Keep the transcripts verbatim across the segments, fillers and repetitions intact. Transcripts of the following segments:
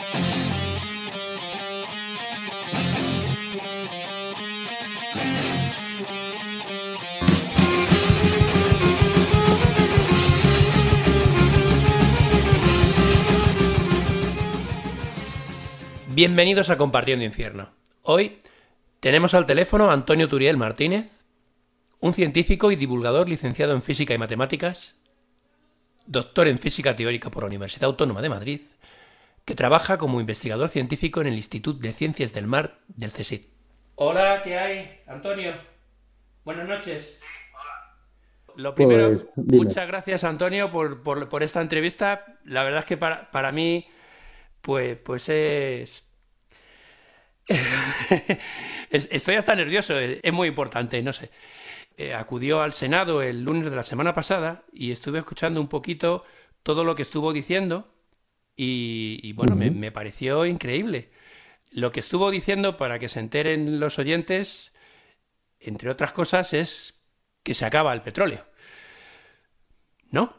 Bienvenidos a Compartiendo Infierno. Hoy tenemos al teléfono a Antonio Turiel Martínez, un científico y divulgador licenciado en Física y Matemáticas, doctor en Física Teórica por la Universidad Autónoma de Madrid, que trabaja como investigador científico en el Instituto de Ciencias del Mar del CSIC. Hola, ¿qué hay, Antonio? Buenas noches. Lo primero, Pues dime. muchas gracias, Antonio, por, por, por esta entrevista. La verdad es que para, para mí, pues, pues es... Estoy hasta nervioso, es muy importante, no sé. Eh, acudió al Senado el lunes de la semana pasada y estuve escuchando un poquito todo lo que estuvo diciendo y, y bueno, me, Ujú. me pareció increíble. Lo que estuvo diciendo, para que se enteren los oyentes, entre otras cosas, es que se acaba el petróleo, ¿no?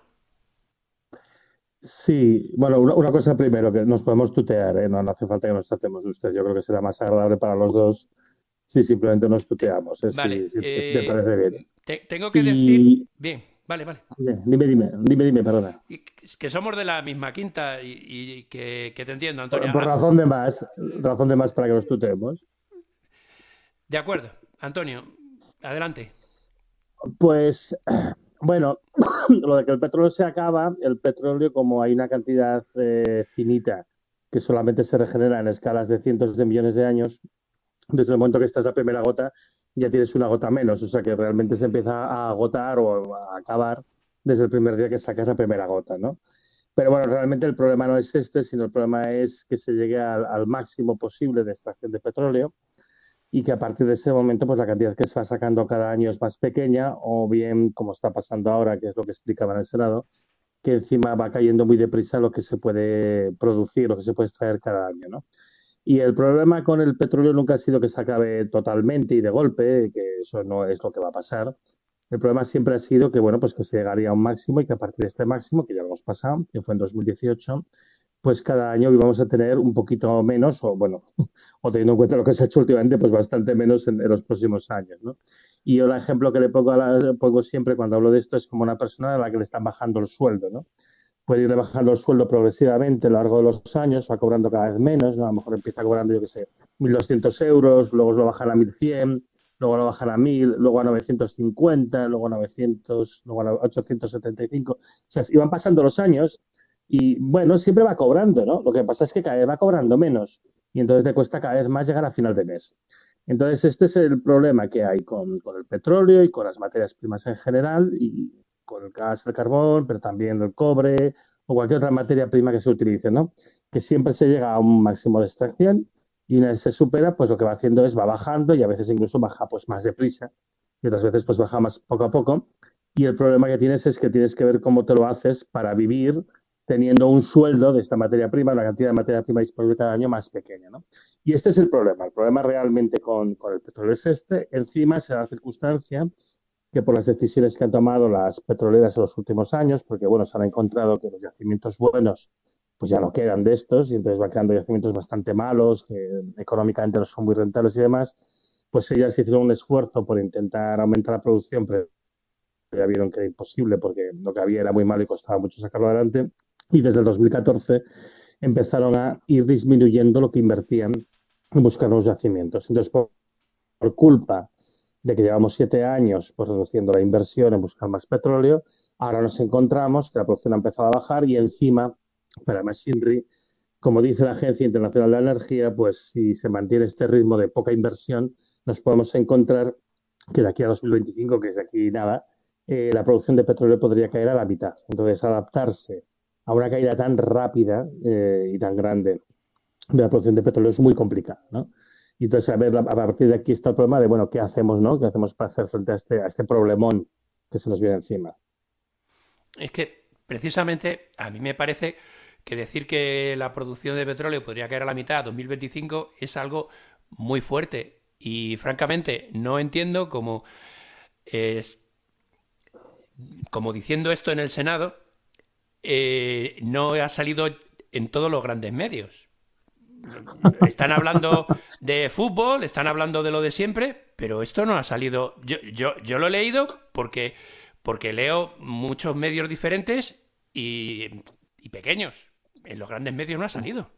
Sí, bueno, una, una cosa primero, que nos podemos tutear, ¿eh? No, no hace falta que nos tratemos de usted. Yo creo que será más agradable para los dos si simplemente nos Te- tuteamos, ¿eh? Si, vale, si, si te eh, parece bien. te- tengo que decir... Y Bien, vale, vale. dime, dime, dime, dime, dime, perdona. Y que somos de la misma quinta y, y que, que te entiendo, Por, Antonio. por Ah, razón de más, razón de más para que nos tuteemos. de acuerdo, Antonio, adelante. Pues, bueno, lo de que el petróleo se acaba, el petróleo, como hay una cantidad eh, finita que solamente se regenera en escalas de cientos de millones de años, desde el momento que estás la primera gota, ya tienes una gota menos. O sea que realmente se empieza a agotar o a acabar desde el primer día que sacas la primera gota, ¿no? Pero bueno, realmente el problema no es este, sino el problema es que se llegue al, al máximo posible de extracción de petróleo y que a partir de ese momento pues la cantidad que se va sacando cada año es más pequeña o bien, como está pasando ahora, que es lo que explicaba en el Senado, que encima va cayendo muy deprisa lo que se puede producir, lo que se puede extraer cada año, ¿no? Y el problema con el petróleo nunca ha sido que se acabe totalmente y de golpe, que eso no es lo que va a pasar. El problema siempre ha sido que, bueno, pues que se llegaría a un máximo y que a partir de este máximo, que ya lo hemos pasado, que fue en dos mil dieciocho, pues cada año íbamos a tener un poquito menos, o bueno, o teniendo en cuenta lo que se ha hecho últimamente, pues bastante menos en, en los próximos años, ¿no? Y yo el ejemplo que le pongo, a la, pongo siempre cuando hablo de esto es como una persona a la que le están bajando el sueldo, ¿no? Puede ir bajando el sueldo progresivamente a lo largo de los años, va cobrando cada vez menos, ¿no? A lo mejor empieza cobrando, yo qué sé, mil doscientos euros, luego lo bajan a mil cien, luego lo bajan a mil, luego a novecientos cincuenta, luego a novecientos, luego a ochocientos setenta y cinco. O sea, iban pasando los años y, bueno, siempre va cobrando, ¿no? Lo que pasa es que cada vez va cobrando menos y entonces te cuesta cada vez más llegar a final de mes. Entonces, este es el problema que hay con, con el petróleo y con las materias primas en general y con el gas, el carbón, pero también el cobre o cualquier otra materia prima que se utilice, ¿no? Que siempre se llega a un máximo de extracción y una vez se supera, pues lo que va haciendo es va bajando y a veces incluso baja pues más deprisa y otras veces pues baja más poco a poco. Y el problema que tienes es que tienes que ver cómo te lo haces para vivir teniendo un sueldo de esta materia prima, una cantidad de materia prima disponible cada año más pequeña, ¿no? Y este es el problema. El problema realmente con, con el petróleo es este. Encima se da la circunstancia que por las decisiones que han tomado las petroleras en los últimos años, porque bueno, se han encontrado que los yacimientos buenos pues ya no quedan de estos y entonces van quedando yacimientos bastante malos, que económicamente no son muy rentables y demás, pues ellas hicieron un esfuerzo por intentar aumentar la producción, pero ya vieron que era imposible porque lo que había era muy malo y costaba mucho sacarlo adelante. Y desde el dos mil catorce empezaron a ir disminuyendo lo que invertían en buscar nuevos yacimientos. Entonces, por, por culpa de que llevamos siete años pues, reduciendo la inversión en buscar más petróleo, ahora nos encontramos que la producción ha empezado a bajar y encima, para más INRI, como dice la Agencia Internacional de la Energía, pues si se mantiene este ritmo de poca inversión, nos podemos encontrar que de aquí a dos mil veinticinco, que es de aquí nada, eh, la producción de petróleo podría caer a la mitad. Entonces, adaptarse a una caída tan rápida eh, y tan grande de la producción de petróleo es muy complicado, ¿no? Y entonces, a ver, a partir de aquí está el problema de, bueno, ¿qué hacemos, no? ¿Qué hacemos para hacer frente a este, a este problemón que se nos viene encima? Es que precisamente a mí me parece que decir que la producción de petróleo podría caer a la mitad a dos mil veinticinco es algo muy fuerte. Y francamente no entiendo cómo, eh, como diciendo esto en el Senado, eh, no ha salido en todos los grandes medios. Están hablando de fútbol, están hablando de lo de siempre, pero esto no ha salido. Yo, yo, yo lo he leído porque, porque leo muchos medios diferentes y, y pequeños. En los grandes medios no ha salido.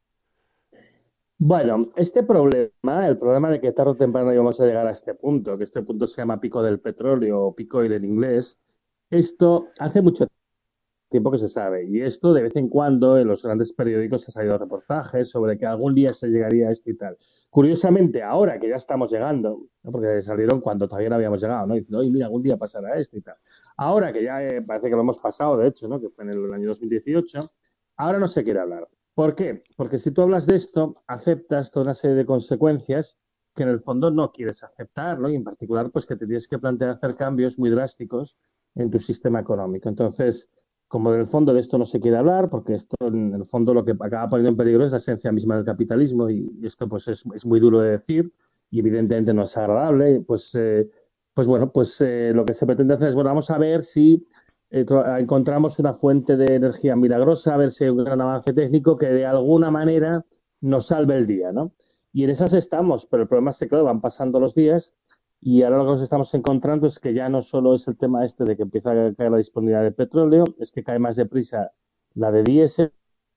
Bueno, este problema, el problema de que tarde o temprano íbamos a llegar a este punto, que este punto se llama pico del petróleo o pico oil en inglés, esto hace mucho tiempo que se sabe. Y esto de vez en cuando en los grandes periódicos ha salido reportajes sobre que algún día se llegaría a esto y tal. Curiosamente, ahora que ya estamos llegando, ¿no? Porque salieron cuando todavía no habíamos llegado, ¿no? Diciendo, oye, mira, algún día pasará esto y tal. Ahora que ya eh, parece que lo hemos pasado, de hecho, ¿no? Que fue en el año dos mil dieciocho, ahora no se quiere hablar. ¿Por qué? Porque si tú hablas de esto, aceptas toda una serie de consecuencias que en el fondo no quieres aceptar, ¿no? Y en particular, pues que te tienes que plantear hacer cambios muy drásticos en tu sistema económico. Entonces, como en el fondo de esto no se quiere hablar, porque esto en el fondo lo que acaba poniendo en peligro es la esencia misma del capitalismo y, y esto pues es, es, muy duro de decir y evidentemente no es agradable, pues, eh, pues bueno, pues eh, lo que se pretende hacer es, bueno, vamos a ver si eh, encontramos una fuente de energía milagrosa, a ver si hay un gran avance técnico que de alguna manera nos salve el día, ¿no? Y en esas estamos, pero el problema es que, claro, van pasando los días y ahora lo que nos estamos encontrando es que ya no solo es el tema este de que empieza a caer la disponibilidad de petróleo, es que cae más deprisa la de diésel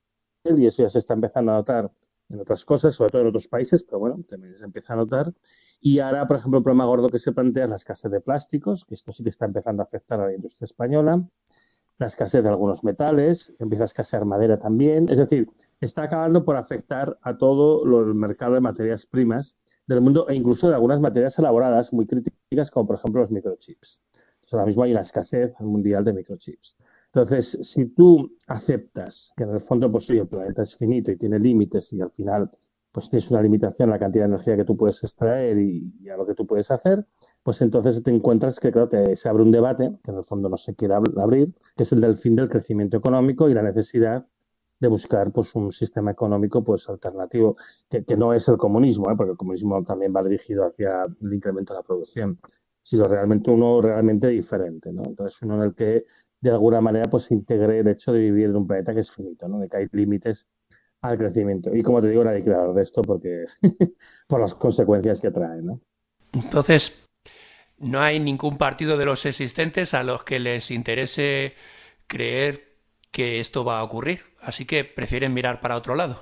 y eso ya se está empezando a notar en otras cosas, sobre todo en otros países, pero bueno, también se empieza a notar. Y ahora, por ejemplo, el problema gordo que se plantea es la escasez de plásticos, que esto sí que está empezando a afectar a la industria española, la escasez de algunos metales, empieza a escasear madera también. Es decir, está acabando por afectar a todo lo, el mercado de materias primas del mundo e incluso de algunas materias elaboradas muy críticas, como por ejemplo los microchips. Entonces, ahora mismo hay una escasez mundial de microchips. Entonces, si tú aceptas que en el fondo pues, sí, el planeta es finito y tiene límites y al final pues tienes una limitación en la cantidad de energía que tú puedes extraer y, y a lo que tú puedes hacer, pues entonces te encuentras que, claro, te, se abre un debate, que en el fondo no se quiere abrir, que es el del fin del crecimiento económico y la necesidad de buscar pues un sistema económico pues alternativo, que, que no es el comunismo, ¿eh? Porque el comunismo también va dirigido hacia el incremento de la producción, sino realmente uno realmente diferente, ¿no? Entonces uno en el que de alguna manera pues integre el hecho de vivir en un planeta que es finito, ¿no? De que hay límites al crecimiento. Y como te digo, nadie quiere hablar de esto porque por las consecuencias que trae, ¿no? Entonces, no hay ningún partido de los existentes a los que les interese creer que esto va a ocurrir. Así que prefieren mirar para otro lado.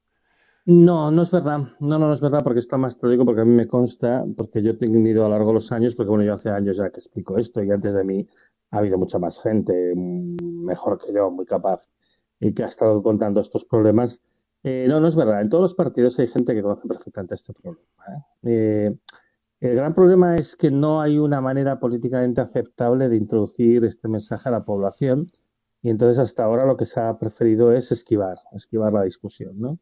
No, no es verdad. No, no, no es verdad, porque esto más te lo digo porque a mí me consta, porque yo he tenido a lo largo de los años, porque bueno, yo hace años ya que explico esto y antes de mí ha habido mucha más gente mm, mejor que yo, muy capaz, y que ha estado contando estos problemas. Eh, no, no es verdad. En todos los partidos hay gente que conoce perfectamente este problema, ¿eh? Eh, el gran problema es que no hay una manera políticamente aceptable de introducir este mensaje a la población y entonces hasta ahora lo que se ha preferido es esquivar, esquivar la discusión, ¿no?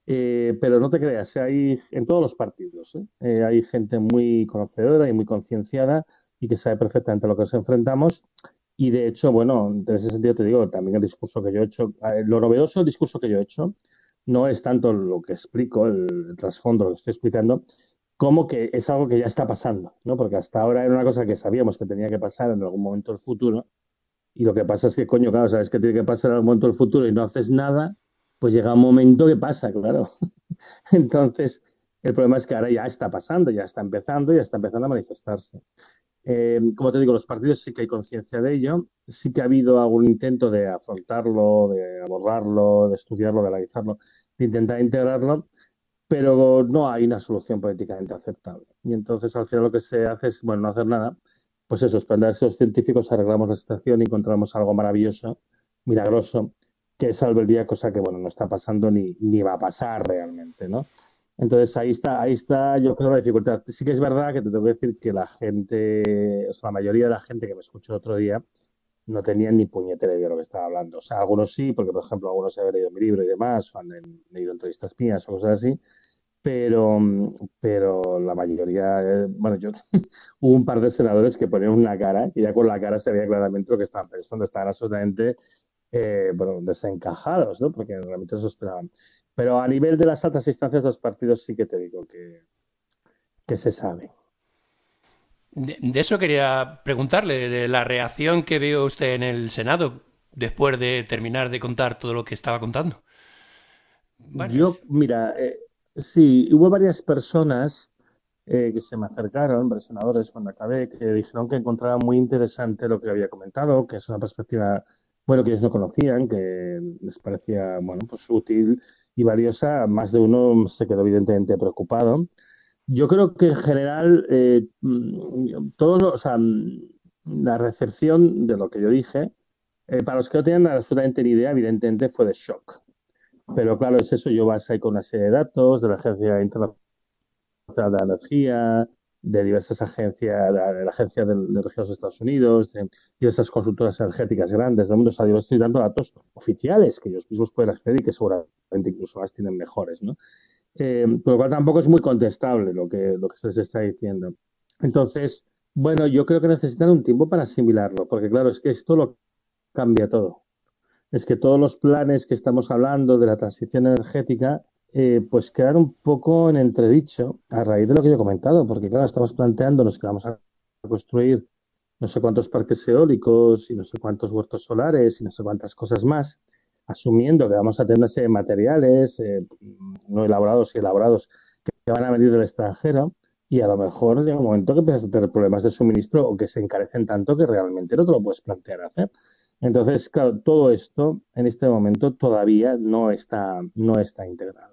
Eh, pero no te creas, hay en todos los partidos, ¿eh? Eh, hay gente muy conocedora y muy concienciada y que sabe perfectamente a lo que nos enfrentamos. Y de hecho, bueno, en ese sentido te digo, también el discurso que yo he hecho, eh, lo novedoso del discurso que yo he hecho no es tanto lo que explico, el, el trasfondo, lo que estoy explicando, como que es algo que ya está pasando, ¿no? Porque hasta ahora era una cosa que sabíamos que tenía que pasar en algún momento del futuro y lo que pasa es que, coño, claro, sabes que tiene que pasar en algún momento del futuro y no haces nada, pues llega un momento que pasa, claro. Entonces, el problema es que ahora ya está pasando, ya está empezando, ya está empezando a manifestarse. Eh, como te digo, los partidos sí que hay conciencia de ello, sí que ha habido algún intento de afrontarlo, de abordarlo, de estudiarlo, de analizarlo, de intentar integrarlo, pero no hay una solución políticamente aceptable. Y entonces al final lo que se hace es, bueno, no hacer nada, pues eso, esperar a los científicos, arreglamos la situación y encontramos algo maravilloso, milagroso, que salve el día, cosa que, bueno, no está pasando ni, ni va a pasar realmente, ¿no? Entonces ahí está, ahí está, yo creo, la dificultad. Sí que es verdad que te tengo que decir que la gente, o sea, la mayoría de la gente que me escuchó el otro día, no tenían ni puñetera idea de lo que estaba hablando. O sea, algunos sí, porque por ejemplo algunos se habían leído mi libro y demás, o han leído entrevistas mías o cosas así, pero, pero la mayoría, eh, bueno, yo hubo un par de senadores que ponían una cara y ya con la cara se veía claramente lo que estaban pensando, estaban absolutamente eh, bueno, desencajados, ¿no? Porque realmente eso esperaban. Pero a nivel de las altas instancias de los partidos sí que te digo que, que se sabe. De, de eso quería preguntarle, de la reacción que vio usted en el Senado después de terminar de contar todo lo que estaba contando. Bueno, Yo, es- mira, eh, sí, hubo varias personas eh, que se me acercaron, versionadores, cuando acabé, que dijeron que encontraban muy interesante lo que había comentado, que es una perspectiva, bueno, que ellos no conocían, que les parecía, bueno, pues útil y valiosa. Más de uno se quedó evidentemente preocupado. Yo creo que en general, eh, mm, todos, los- o sea, mm, la recepción de lo que yo dije, eh, para los que no tenían absolutamente ni idea, evidentemente fue de shock. Pero claro, es eso, yo vas ahí con una serie de datos de la Agencia Internacional de la Energía, de diversas agencias, de la, de la Agencia de, de Energía de los Estados Unidos, de diversas consultoras energéticas grandes del mundo. O sea, yo estoy dando datos oficiales que ellos mismos pueden acceder y que seguramente incluso más tienen mejores, ¿no? Eh, por lo cual tampoco es muy contestable lo que, lo que se les está diciendo. Entonces, bueno, yo creo que necesitan un tiempo para asimilarlo, porque claro, es que esto lo cambia todo. Es que todos los planes que estamos hablando de la transición energética, eh, pues quedan un poco en entredicho a raíz de lo que yo he comentado, porque claro, estamos planteándonos que vamos a construir no sé cuántos parques eólicos y no sé cuántos huertos solares y no sé cuántas cosas más, asumiendo que vamos a tener una serie de materiales eh, no elaborados y elaborados que van a venir del extranjero y a lo mejor llega un momento que empiezas a tener problemas de suministro o que se encarecen tanto que realmente no te lo puedes plantear hacer. Entonces, claro, todo esto en este momento todavía no está, no está integrado.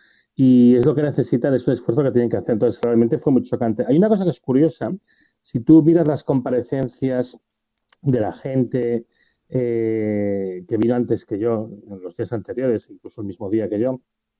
Y es lo que necesitan, es un esfuerzo que tienen que hacer. Entonces, realmente fue muy chocante. Hay una cosa que es curiosa. Si tú miras las comparecencias de la gente eh, que vino antes que yo, en los días anteriores, incluso el mismo día que yo,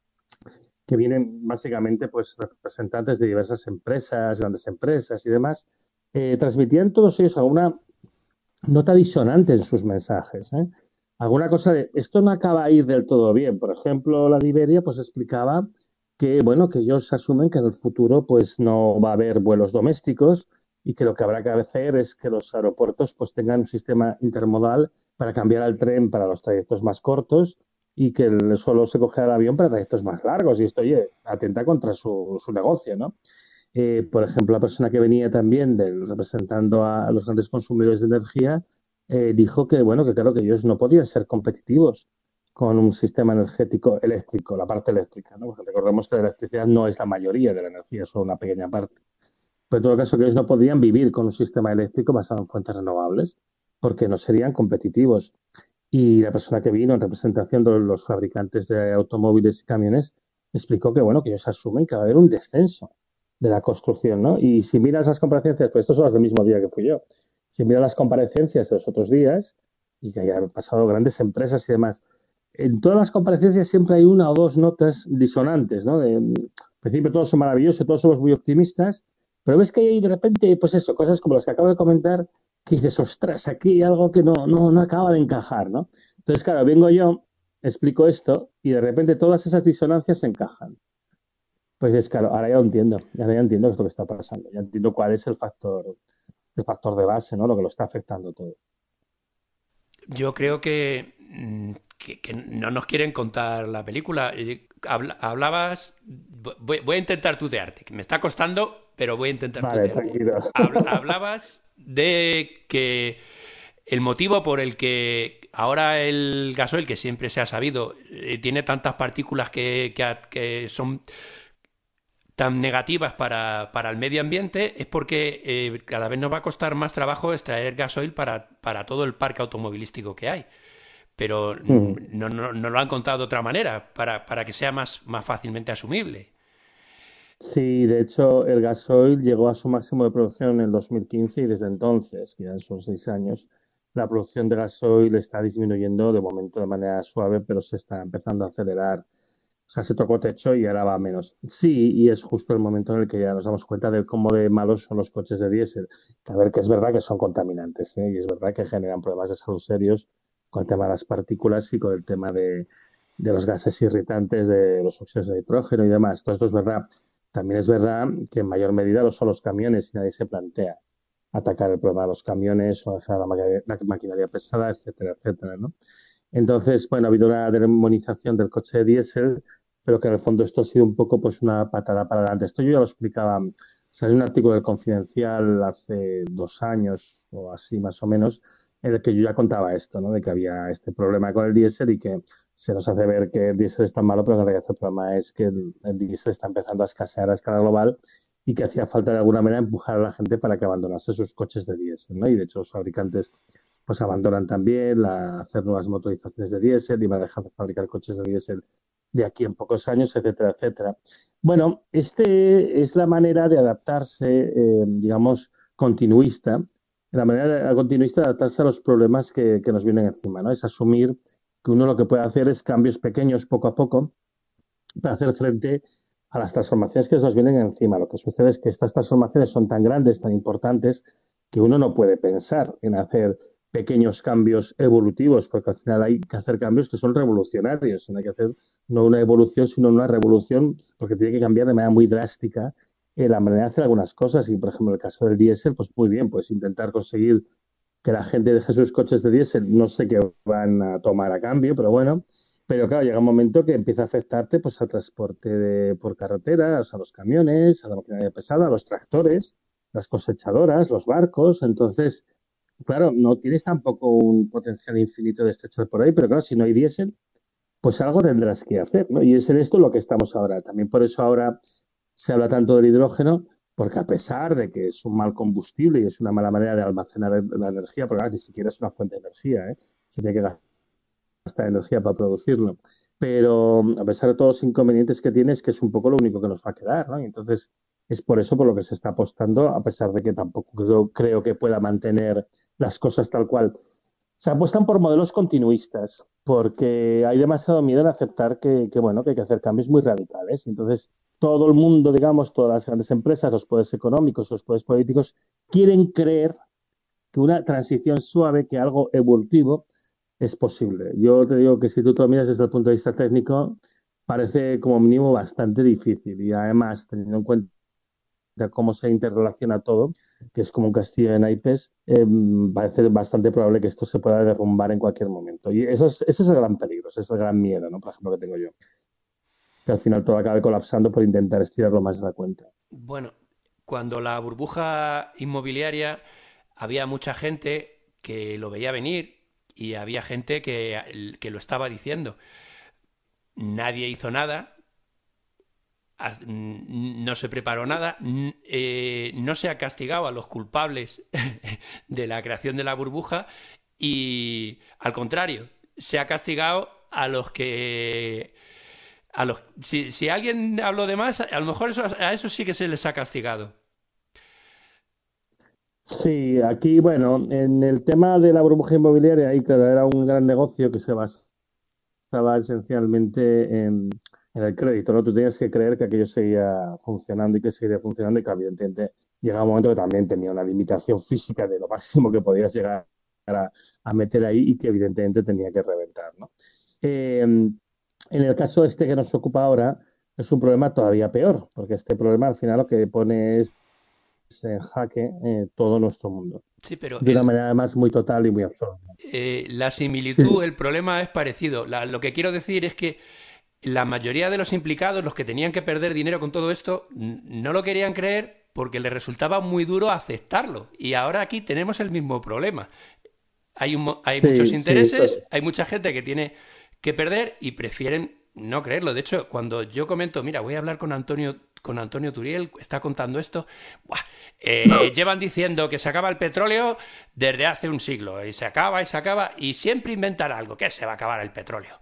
que vienen básicamente pues representantes de diversas empresas, grandes empresas y demás, eh, transmitían todos ellos alguna nota disonante en sus mensajes. ¿eh? Alguna cosa de esto no acaba de ir del todo bien. Por ejemplo, la de Iberia pues explicaba que bueno, que ellos asumen que en el futuro pues no va a haber vuelos domésticos y que lo que habrá que hacer es que los aeropuertos pues tengan un sistema intermodal para cambiar al tren para los trayectos más cortos y que solo se coge el avión para trayectos más largos. Y esto, oye, atenta contra su, su negocio, ¿no? Eh, por ejemplo, la persona que venía también del, representando a, a los grandes consumidores de energía eh, dijo que, bueno, que claro que ellos no podían ser competitivos con un sistema energético eléctrico, la parte eléctrica, ¿no? Porque recordemos que la electricidad no es la mayoría de la energía, es solo una pequeña parte. Pero en todo caso, que ellos no podían vivir con un sistema eléctrico basado en fuentes renovables porque no serían competitivos. Y la persona que vino en representación de los fabricantes de automóviles y camiones explicó que, bueno, que ellos asumen que va a haber un descenso de la construcción, ¿no? Y si miras las comparecencias, pues estos son las del mismo día que fui yo, si miras las comparecencias de los otros días, y que hayan pasado grandes empresas y demás, en todas las comparecencias siempre hay una o dos notas disonantes, ¿no? De, en principio todos son maravillosos, todos somos muy optimistas, pero ves que hay de repente, pues eso, cosas como las que acabo de comentar, que dices, ostras, aquí hay algo que no, no, no acaba de encajar, ¿no? Entonces, claro, vengo yo, explico esto y de repente todas esas disonancias se encajan. Pues es claro, ahora ya lo entiendo, ya, ya entiendo qué es lo que está pasando, ya entiendo cuál es el factor, el factor de base, ¿no? Lo que lo está afectando todo. yo creo que, mm, que, que no nos quieren contar la película. Eh, habla- hablabas, voy, voy a intentar tutearte, que me está costando, pero voy a intentar Vale, tutearte. tranquilo. Habl- hablabas de que el motivo por el que ahora el gasoil, que siempre se ha sabido, eh, tiene tantas partículas que, que a- que son tan negativas para, para el medio ambiente es porque eh, cada vez nos va a costar más trabajo extraer gasoil para, para todo el parque automovilístico que hay. Pero mm, Mm. no, no, no lo han contado de otra manera, para, para que sea más, más fácilmente asumible. Sí, de hecho, el gasoil llegó a su máximo de producción en el dos mil quince y desde entonces, que ya son seis años, la producción de gasoil está disminuyendo de momento de manera suave, pero se está empezando a acelerar. O sea, se tocó techo y ahora va menos. Sí, y es justo el momento en el que ya nos damos cuenta de cómo de malos son los coches de diésel. Que a ver, que es verdad que son contaminantes, ¿eh? Y es verdad que generan problemas de salud serios con el tema de las partículas y con el tema de, de los gases irritantes, de los óxidos de nitrógeno y demás. Todo esto es verdad. También es verdad que en mayor medida lo son los camiones y nadie se plantea atacar el problema de los camiones o dejar la maquinaria, la maquinaria pesada, etcétera, etcétera, ¿no? Entonces, bueno, ha habido una demonización del coche de diésel, pero que en el fondo esto ha sido un poco pues una patada para adelante. Esto yo ya lo explicaba, salió un artículo del Confidencial hace dos años o así más o menos, en el que yo ya contaba esto, ¿no? De que había este problema con el diésel y que se nos hace ver que el diésel es tan malo, pero en realidad el problema es que el, el diésel está empezando a escasear a escala global y que hacía falta de alguna manera empujar a la gente para que abandonase sus coches de diésel, ¿no? Y de hecho los fabricantes pues abandonan también la, hacer nuevas motorizaciones de diésel y van a dejar de fabricar coches de diésel de aquí en pocos años, etcétera, etcétera. Bueno, este es la manera de adaptarse, eh, digamos, continuista, la manera de, continuista de adaptarse a los problemas que, que nos vienen encima, ¿no? Es asumir que uno lo que puede hacer es cambios pequeños poco a poco para hacer frente a las transformaciones que nos vienen encima. Lo que sucede es que estas transformaciones son tan grandes, tan importantes, que uno no puede pensar en hacer pequeños cambios evolutivos, porque al final hay que hacer cambios que son revolucionarios. No hay que hacer no una evolución, sino una revolución, porque tiene que cambiar de manera muy drástica eh, la manera de hacer algunas cosas. Y, por ejemplo, en el caso del diésel, pues muy bien, pues intentar conseguir que la gente deje sus coches de diésel, no sé qué van a tomar a cambio, pero bueno. Pero claro, llega un momento que empieza a afectarte pues al transporte de, por carretera, o sea, a los camiones, a la maquinaria pesada, a los tractores, las cosechadoras, los barcos. Entonces, claro, no tienes tampoco un potencial infinito de estrechar por ahí, pero claro, si no hay diésel, pues algo tendrás que hacer, ¿no? Y es en esto lo que estamos ahora. También por eso ahora se habla tanto del hidrógeno, porque a pesar de que es un mal combustible y es una mala manera de almacenar la energía, porque claro, ni siquiera es una fuente de energía, ¿eh? Se tiene que gastar energía para producirlo. Pero a pesar de todos los inconvenientes que tiene, es que es un poco lo único que nos va a quedar, ¿no? Y entonces es por eso por lo que se está apostando, a pesar de que tampoco creo, creo que pueda mantener las cosas tal cual. Se apuestan por modelos continuistas, porque hay demasiado miedo en aceptar que, que, bueno, que hay que hacer cambios muy radicales. Entonces, todo el mundo, digamos, todas las grandes empresas, los poderes económicos, los poderes políticos, quieren creer que una transición suave, que algo evolutivo, es posible. Yo te digo que si tú te lo miras desde el punto de vista técnico, parece como mínimo bastante difícil. Y además, teniendo en cuenta cómo se interrelaciona todo, que es como un castillo de naipes, eh, parece bastante probable que esto se pueda derrumbar en cualquier momento. Y eso es, ese es el gran peligro, ese es el gran miedo, ¿no? Por ejemplo, que tengo yo. Que al final todo acabe colapsando por intentar estirarlo más de la cuenta. Bueno, cuando la burbuja inmobiliaria había mucha gente que lo veía venir y había gente que, que lo estaba diciendo. Nadie hizo nada, a- no se preparó nada, n- eh, no se ha castigado a los culpables de la creación de la burbuja y al contrario, se ha castigado a los que a los si, si alguien habló de más, a lo mejor eso, a eso sí que se les ha castigado. Sí, aquí, bueno, en el tema de la burbuja inmobiliaria, ahí, claro, era un gran negocio que se basaba esencialmente en, en el crédito, ¿no? Tú tenías que creer que aquello seguía funcionando y que seguiría funcionando y que evidentemente llegaba un momento que también tenía una limitación física de lo máximo que podías llegar a, a meter ahí y que evidentemente tenía que reventar, ¿no? Eh, en el caso este que nos ocupa ahora, es un problema todavía peor, porque este problema al final lo que pone es en jaque eh, todo nuestro mundo, Sí, pero de una el, manera además muy total y muy absoluta. eh, la Sí, similitud, el problema es parecido. La- lo que quiero decir es que la mayoría de los implicados, los que tenían que perder dinero con todo esto, n- no lo querían creer porque les resultaba muy duro aceptarlo. Y ahora aquí tenemos el mismo problema. Hay, un mo- hay muchos sí, sí, esto intereses, es. hay mucha gente que tiene que perder y prefieren no creerlo. De hecho, cuando yo comento, mira, voy a hablar con Antonio, con Antonio Turiel, está contando esto, ¡buah! Eh, llevan diciendo que se acaba el petróleo desde hace un siglo y se acaba y se acaba y siempre inventan algo, que se va a acabar el petróleo.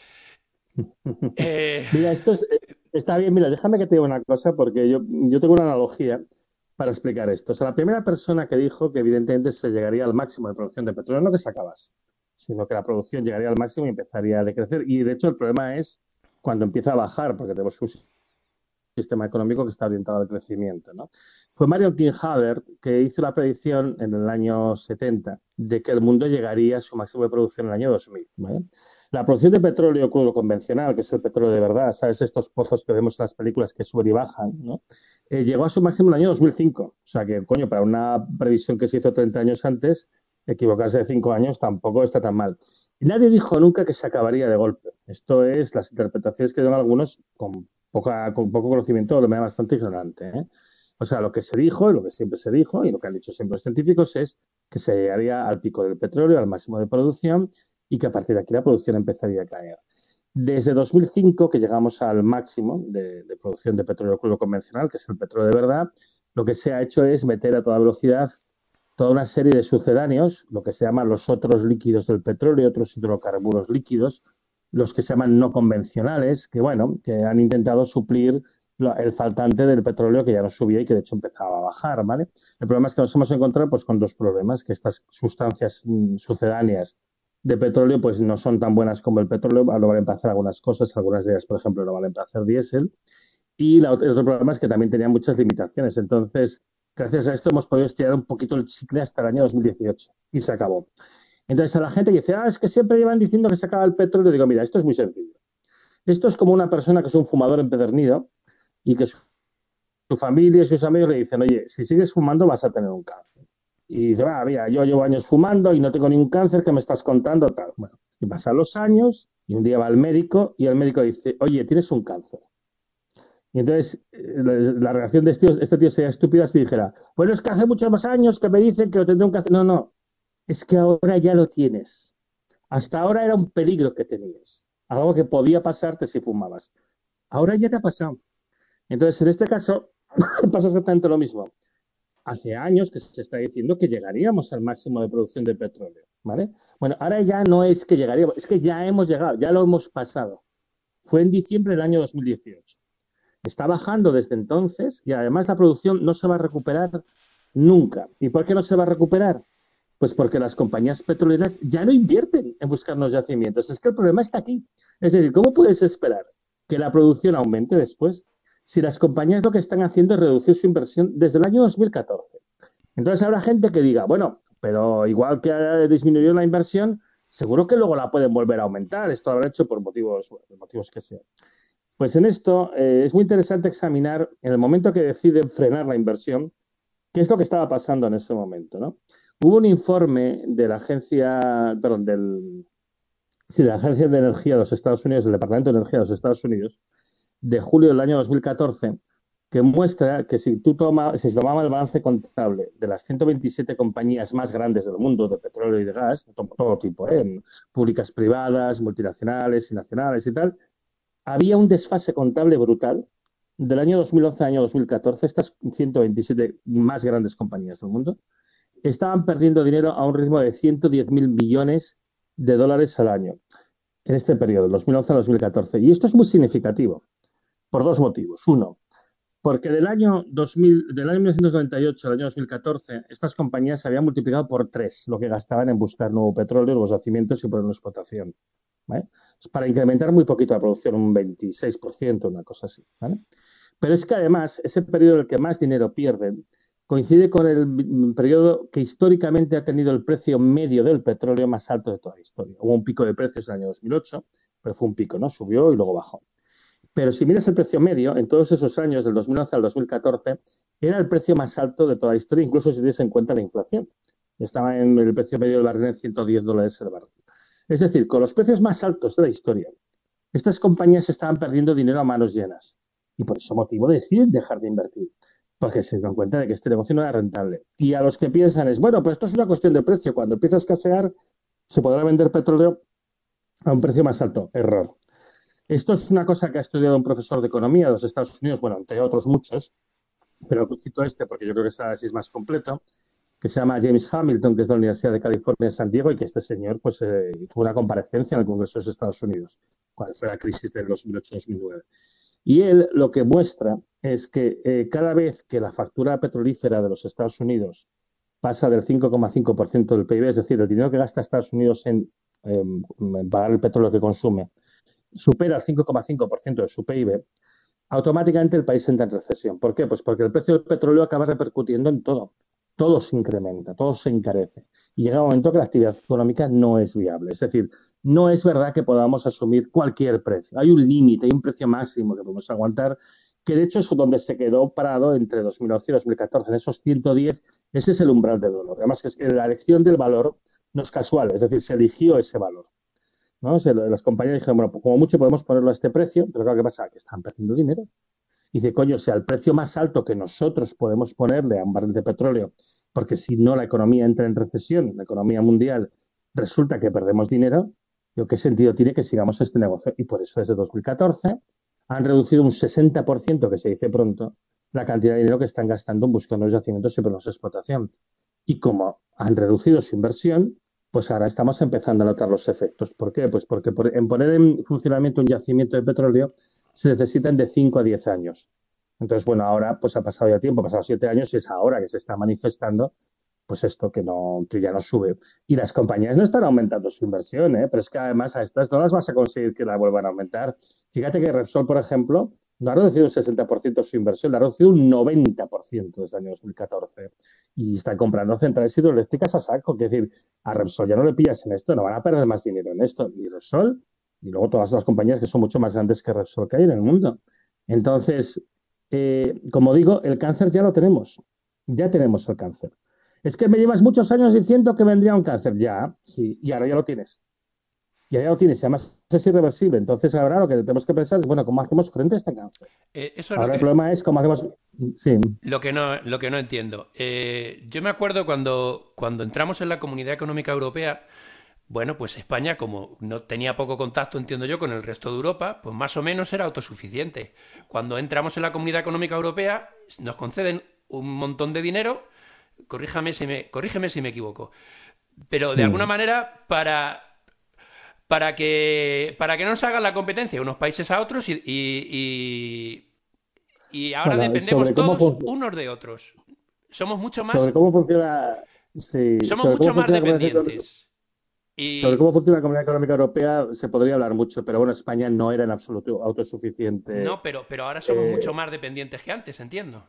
Eh, Mira, esto es, está bien. Mira, déjame que te diga una cosa, porque yo, yo tengo una analogía para explicar esto. O sea, la primera persona que dijo que evidentemente se llegaría al máximo de producción de petróleo, no que se acabase, sino que la producción llegaría al máximo y empezaría a decrecer. Y de hecho, el problema es cuando empieza a bajar, porque tenemos un sistema económico que está orientado al crecimiento, ¿no? Fue Marion King Haber que hizo la predicción en el año setenta de que el mundo llegaría a su máximo de producción en el año dos mil, ¿vale? La producción de petróleo crudo convencional, que es el petróleo de verdad, ¿sabes? Estos pozos que vemos en las películas que suben y bajan, ¿no? Eh, llegó a su máximo en el año dos mil cinco. O sea que, coño, para una previsión que se hizo treinta años antes, equivocarse de cinco años tampoco está tan mal. Y nadie dijo nunca que se acabaría de golpe. Esto es las interpretaciones que dan algunos con, poca, con poco conocimiento, de manera bastante ignorante, ¿eh? O sea, lo que se dijo, y lo que siempre se dijo, y lo que han dicho siempre los científicos, es que se llegaría al pico del petróleo, al máximo de producción, y que a partir de aquí la producción empezaría a caer. Desde dos mil cinco, que llegamos al máximo de, de producción de petróleo crudo convencional, que es el petróleo de verdad, lo que se ha hecho es meter a toda velocidad toda una serie de sucedáneos, lo que se llaman los otros líquidos del petróleo, otros hidrocarburos líquidos, los que se llaman no convencionales, que bueno, que han intentado suplir lo, el faltante del petróleo que ya no subía y que de hecho empezaba a bajar, ¿vale? El problema es que nos hemos encontrado pues con dos problemas, que estas sustancias mmm, sucedáneas de petróleo pues no son tan buenas como el petróleo, no valen para hacer algunas cosas, algunas de ellas, por ejemplo, no valen para hacer diésel, y la, el otro problema es que también tenían muchas limitaciones. Entonces, gracias a esto hemos podido estirar un poquito el chicle hasta el año dos mil dieciocho y se acabó. Entonces, a la gente que dice, ah, es que siempre llevan diciendo que se acaba el petróleo, digo, mira, esto es muy sencillo. Esto es como una persona que es un fumador empedernido y que su, su familia y sus amigos le dicen, oye, si sigues fumando vas a tener un cáncer. Y dice, ah, mira, yo llevo años fumando y no tengo ningún cáncer, ¿qué me estás contando? Tal. Bueno, y pasan los años y un día va al médico y el médico dice, oye, tienes un cáncer. Y entonces la, la reacción de este tío, este tío sería estúpida si dijera, bueno, es que hace muchos más años que me dicen que lo tendré un cáncer. No, no, es que ahora ya lo tienes. Hasta ahora era un peligro que tenías, algo que podía pasarte si fumabas. Ahora ya te ha pasado. Entonces, en este caso, pasa exactamente lo mismo. Hace años que se está diciendo que llegaríamos al máximo de producción de petróleo, ¿vale? Bueno, ahora ya no es que llegaríamos, es que ya hemos llegado, ya lo hemos pasado. Fue en diciembre del año dos mil dieciocho. Está bajando desde entonces y además la producción no se va a recuperar nunca. ¿Y por qué no se va a recuperar? Pues porque las compañías petroleras ya no invierten en buscarnos yacimientos. Es que el problema está aquí. Es decir, ¿cómo puedes esperar que la producción aumente después si las compañías lo que están haciendo es reducir su inversión desde el año dos mil catorce? Entonces habrá gente que diga, bueno, pero igual que ha disminuido la inversión, seguro que luego la pueden volver a aumentar. Esto lo habrá hecho por motivos, bueno, motivos que sean. Pues en esto eh, es muy interesante examinar en el momento que deciden frenar la inversión, qué es lo que estaba pasando en ese momento, ¿no? Hubo un informe de la agencia, perdón, del, sí, de la Agencia de Energía de los Estados Unidos, del Departamento de Energía de los Estados Unidos, de julio del año dos mil catorce, que muestra que si tú toma, si se tomaba el balance contable de las ciento veintisiete compañías más grandes del mundo de petróleo y de gas, de todo tipo, ¿eh? Públicas, privadas, multinacionales y nacionales y tal, había un desfase contable brutal del año dos mil once al año dos mil catorce. Estas ciento veintisiete más grandes compañías del mundo estaban perdiendo dinero a un ritmo de ciento diez mil millones de dólares al año en este periodo, dos mil once a dos mil catorce. Y esto es muy significativo por dos motivos. Uno, porque del año, dos mil, del año mil novecientos noventa y ocho al año dos mil catorce, estas compañías se habían multiplicado por tres lo que gastaban en buscar nuevo petróleo, nuevos yacimientos y ponerlo en explotación, ¿vale? Para incrementar muy poquito la producción, un veintiséis por ciento, una cosa así, ¿vale? Pero es que además, ese periodo en el que más dinero pierden coincide con el periodo que históricamente ha tenido el precio medio del petróleo más alto de toda la historia. Hubo un pico de precios en el año dos mil ocho, pero fue un pico, ¿no? Subió y luego bajó. Pero si miras el precio medio, en todos esos años, del dos mil once al dos mil catorce, era el precio más alto de toda la historia, incluso si tienes en cuenta la inflación. Estaba en el precio medio del barril en ciento diez dólares el barril. Es decir, con los precios más altos de la historia, estas compañías estaban perdiendo dinero a manos llenas. Y por ese motivo deciden dejar de invertir. Porque se dan cuenta de que este negocio no era rentable. Y a los que piensan es, bueno, pues esto es una cuestión de precio. Cuando empieza a escasear, se podrá vender petróleo a un precio más alto. Error. Esto es una cosa que ha estudiado un profesor de economía de los Estados Unidos, bueno, entre otros muchos, pero cito este porque yo creo que ese es más completo, que se llama James Hamilton, que es de la Universidad de California en San Diego, y que este señor pues eh, tuvo una comparecencia en el Congreso de los Estados Unidos, cuando fue la crisis del dos mil ocho dos mil nueve. Y él lo que muestra es que eh, cada vez que la factura petrolífera de los Estados Unidos pasa del cinco coma cinco por ciento del P I B, es decir, el dinero que gasta Estados Unidos en, eh, en pagar el petróleo que consume, supera el cinco coma cinco por ciento de su P I B, automáticamente el país entra en recesión. ¿Por qué? Pues porque el precio del petróleo acaba repercutiendo en todo. Todo se incrementa, todo se encarece. Y llega un momento que la actividad económica no es viable. Es decir, no es verdad que podamos asumir cualquier precio. Hay un límite, hay un precio máximo que podemos aguantar, que de hecho es donde se quedó parado entre dos mil once y dos mil catorce. En esos ciento diez, ese es el umbral del dolor. Además, es que la elección del valor no es casual, es decir, se eligió ese valor, ¿no? O sea, las compañías dijeron, bueno, pues como mucho podemos ponerlo a este precio, pero claro, ¿qué pasa? Que están perdiendo dinero. Y dice, coño, sea el precio más alto que nosotros podemos ponerle a un barril de petróleo, porque si no la economía entra en recesión, la economía mundial, resulta que perdemos dinero, Digo, ¿qué sentido tiene que sigamos este negocio? Y por eso desde dos mil catorce han reducido un sesenta por ciento, que se dice pronto, la cantidad de dinero que están gastando en buscar nuevos yacimientos y programas de explotación. Y como han reducido su inversión, pues ahora estamos empezando a notar los efectos. ¿Por qué? Pues porque por, en poner en funcionamiento un yacimiento de petróleo se necesitan de cinco a diez años. Entonces, bueno, ahora pues ha pasado ya tiempo, ha pasado siete años y es ahora que se está manifestando pues esto que no que ya no sube. Y las compañías no están aumentando su inversión, ¿eh? Pero es que además a estas no las vas a conseguir que la vuelvan a aumentar. Fíjate que Repsol, por ejemplo, no ha reducido un sesenta por ciento su inversión, la ha reducido un noventa por ciento desde el año dos mil catorce. Y están comprando centrales hidroeléctricas a saco. Es decir, a Repsol ya no le pillas en esto, no van a perder más dinero en esto. Y Repsol, y luego todas las compañías que son mucho más grandes que Repsol que hay en el mundo. Entonces, eh, como digo, el cáncer ya lo tenemos. Ya tenemos el cáncer. Es que me llevas muchos años diciendo que vendría un cáncer. Ya, sí, y ahora ya lo tienes. Y ahora ya lo tienes, y además es irreversible. Entonces ahora lo que tenemos que pensar es, bueno, ¿cómo hacemos frente a este cáncer? Eh, eso es lo Ahora el que, problema es cómo hacemos... Sí, lo que no, lo que no entiendo. Eh, yo me acuerdo cuando, cuando entramos en la Comunidad Económica Europea, bueno, pues España, como no tenía poco contacto, entiendo yo, con el resto de Europa, pues más o menos era autosuficiente. Cuando entramos en la Comunidad Económica Europea, nos conceden un montón de dinero, corríjame si me, corrígeme si me equivoco, pero de alguna mm. manera para, para que, para que no nos hagan la competencia unos países a otros y, y, y, y ahora Bueno, dependemos sobre cómo, todos fun- unos de otros. Somos mucho más, sobre cómo funciona... Sí, somos sobre cómo mucho más funciona la Comunidad Económica, dependientes. sobre Y cómo funciona la Comunidad Económica Europea se podría hablar mucho, pero bueno, España no era en absoluto autosuficiente. no, pero, pero ahora somos mucho eh, más dependientes que antes, entiendo.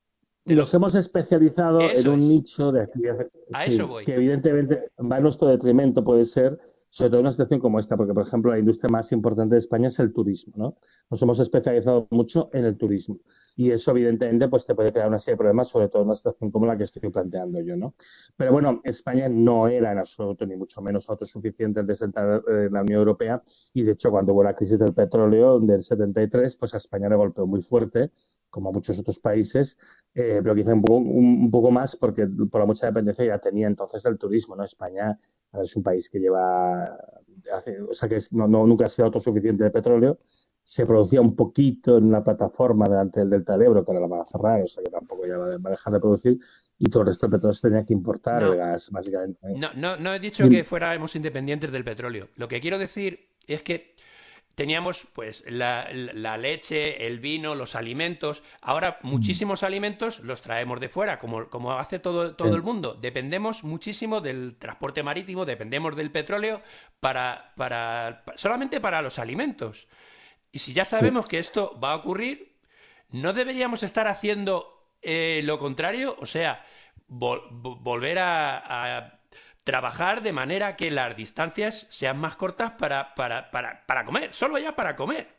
De Nos lo, hemos especializado en eso un es, nicho de actividad, a eso sí, voy. que evidentemente va a nuestro detrimento, puede ser, sobre todo en una situación como esta, porque, por ejemplo, la industria más importante de España es el turismo, ¿no? Nos hemos especializado mucho en el turismo y eso, evidentemente, pues te puede crear una serie de problemas, sobre todo en una situación como la que estoy planteando yo, ¿no? Pero bueno, España no era en absoluto, ni mucho menos autosuficiente desde entrar en la Unión Europea y, de hecho, cuando hubo la crisis del petróleo del setenta y tres, pues a España le golpeó muy fuerte, como a muchos otros países, eh, pero quizá un poco, un, un poco más porque por la mucha dependencia ya tenía entonces del turismo, ¿no? España es un país que lleva, hace, o sea, que es, no, no, nunca ha sido autosuficiente de petróleo, se producía un poquito en una plataforma delante del Delta del Ebro, que ahora la van a cerrar, o sea que tampoco ya va, va a dejar de producir, y todo el resto del petróleo se tenía que importar, el No, gas, básicamente. no, no, no he dicho que Dime. fuéramos independientes del petróleo. Lo que quiero decir es que teníamos pues la, la, leche, el vino, los alimentos. Ahora muchísimos alimentos los traemos de fuera, como, como hace todo, todo el Sí, mundo. Dependemos muchísimo del transporte marítimo, dependemos del petróleo para, para, solamente para los alimentos. Y si ya sí. sabemos que esto va a ocurrir, ¿no deberíamos estar haciendo eh, lo contrario? O sea, vol volver a, a trabajar de manera que las distancias sean más cortas para, para, para, para comer, solo ya para comer.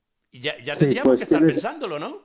Y ya, ya Sí, tendríamos que pues estar tienes, pensándolo, ¿no?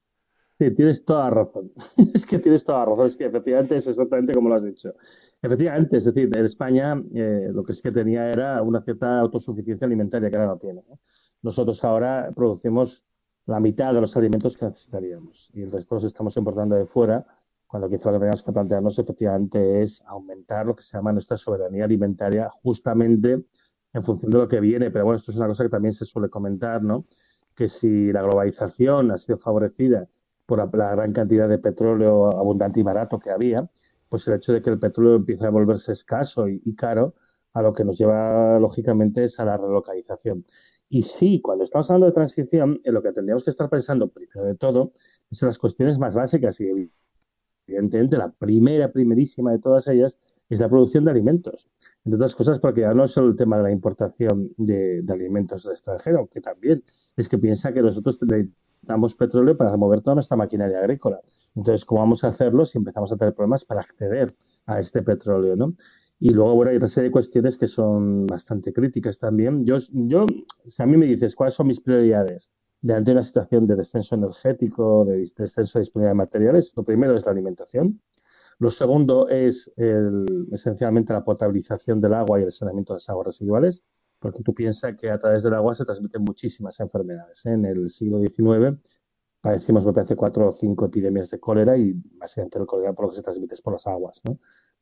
sí, tienes toda la razón. Es que tienes toda la razón. Es que efectivamente es exactamente como lo has dicho. Efectivamente, es decir, en España eh, lo que sí que tenía era una cierta autosuficiencia alimentaria que ahora no tiene, ¿no? Nosotros ahora producimos la mitad de los alimentos que necesitaríamos y el resto los estamos importando de fuera, cuando quizá lo que tenemos que plantearnos efectivamente es aumentar lo que se llama nuestra soberanía alimentaria justamente en función de lo que viene. Pero bueno, esto es una cosa que también se suele comentar, ¿no? Que si la globalización ha sido favorecida por la, la gran cantidad de petróleo abundante y barato que había, pues el hecho de que el petróleo empiece a volverse escaso y, y caro, a lo que nos lleva lógicamente es a la relocalización. Y sí, cuando estamos hablando de transición, en lo que tendríamos que estar pensando primero de todo es en las cuestiones más básicas y evidentemente la primera, primerísima de todas ellas es la producción de alimentos. Entre otras cosas porque ya no es solo el tema de la importación de, de alimentos del extranjero, que también es que piensa que nosotros necesitamos petróleo para mover toda nuestra maquinaria agrícola. Entonces, ¿cómo vamos a hacerlo si empezamos a tener problemas para acceder a este petróleo, ¿no? Y luego, bueno, hay otra serie de cuestiones que son bastante críticas también. Yo, yo, si a mí me dices cuáles son mis prioridades de ante una situación de descenso energético, de descenso de disponibilidad de materiales, lo primero es la alimentación. Lo segundo es el, esencialmente la potabilización del agua y el saneamiento de las aguas residuales, porque tú piensas que a través del agua se transmiten muchísimas enfermedades, ¿eh? En el siglo diecinueve padecimos, me parece, cuatro o cinco epidemias de cólera y básicamente el cólera por lo que se transmite es por las aguas, ¿no?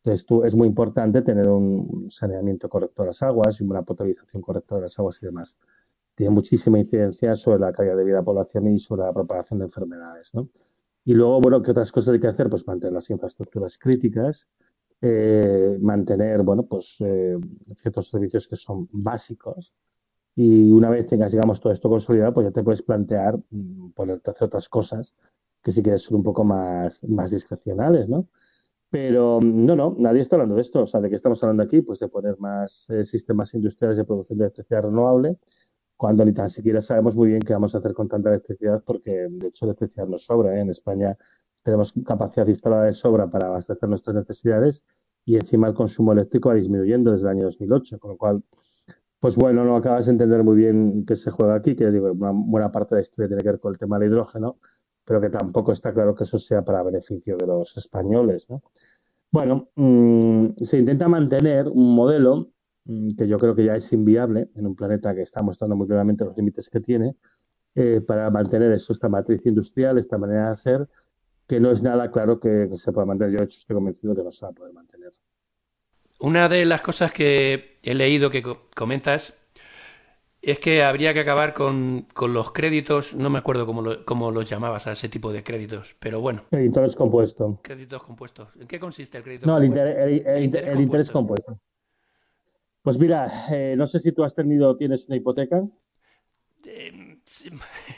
Entonces, tú, es muy importante tener un saneamiento correcto de las aguas y una potabilización correcta de las aguas y demás. Tiene muchísima incidencia sobre la calidad de vida de la población y sobre la propagación de enfermedades, ¿no? Y luego, bueno, ¿qué otras cosas hay que hacer? Pues mantener las infraestructuras críticas, eh, mantener, bueno, pues eh, ciertos servicios que son básicos. Y una vez tengas, digamos, todo esto consolidado, pues ya te puedes plantear mm, ponerte a hacer otras cosas que si quieres ser un poco más, más discrecionales, ¿no? Pero no, no, nadie está hablando de esto. O sea, ¿de qué estamos hablando aquí? Pues de poner más eh, sistemas industriales de producción de electricidad renovable, cuando ni tan siquiera sabemos muy bien qué vamos a hacer con tanta electricidad, porque de hecho electricidad nos sobra, ¿eh? En España tenemos capacidad instalada de sobra para abastecer nuestras necesidades y encima el consumo eléctrico va disminuyendo desde el año dos mil ocho, con lo cual, pues bueno, no acabas de entender muy bien qué se juega aquí, que digo, una buena parte de la historia tiene que ver con el tema del hidrógeno, pero que tampoco está claro que eso sea para beneficio de los españoles, ¿no? Bueno, mmm, se intenta mantener un modelo mmm, que yo creo que ya es inviable en un planeta que está mostrando muy claramente los límites que tiene, eh, para mantener eso, esta matriz industrial, esta manera de hacer, que no es nada claro que, que se pueda mantener. Yo, de hecho, estoy convencido que no se va a poder mantener. Una de las cosas que he leído que co- comentas es que habría que acabar con, con los créditos, no me acuerdo cómo, lo- cómo los llamabas a ese tipo de créditos, pero bueno, El interés compuesto. créditos compuestos. ¿En qué consiste el crédito No, el, compuesto? inter- el- El el inter- interés el interés compuesto. compuesto. Pues mira, eh, no sé si tú has tenido, tienes una hipoteca. Eh, sí,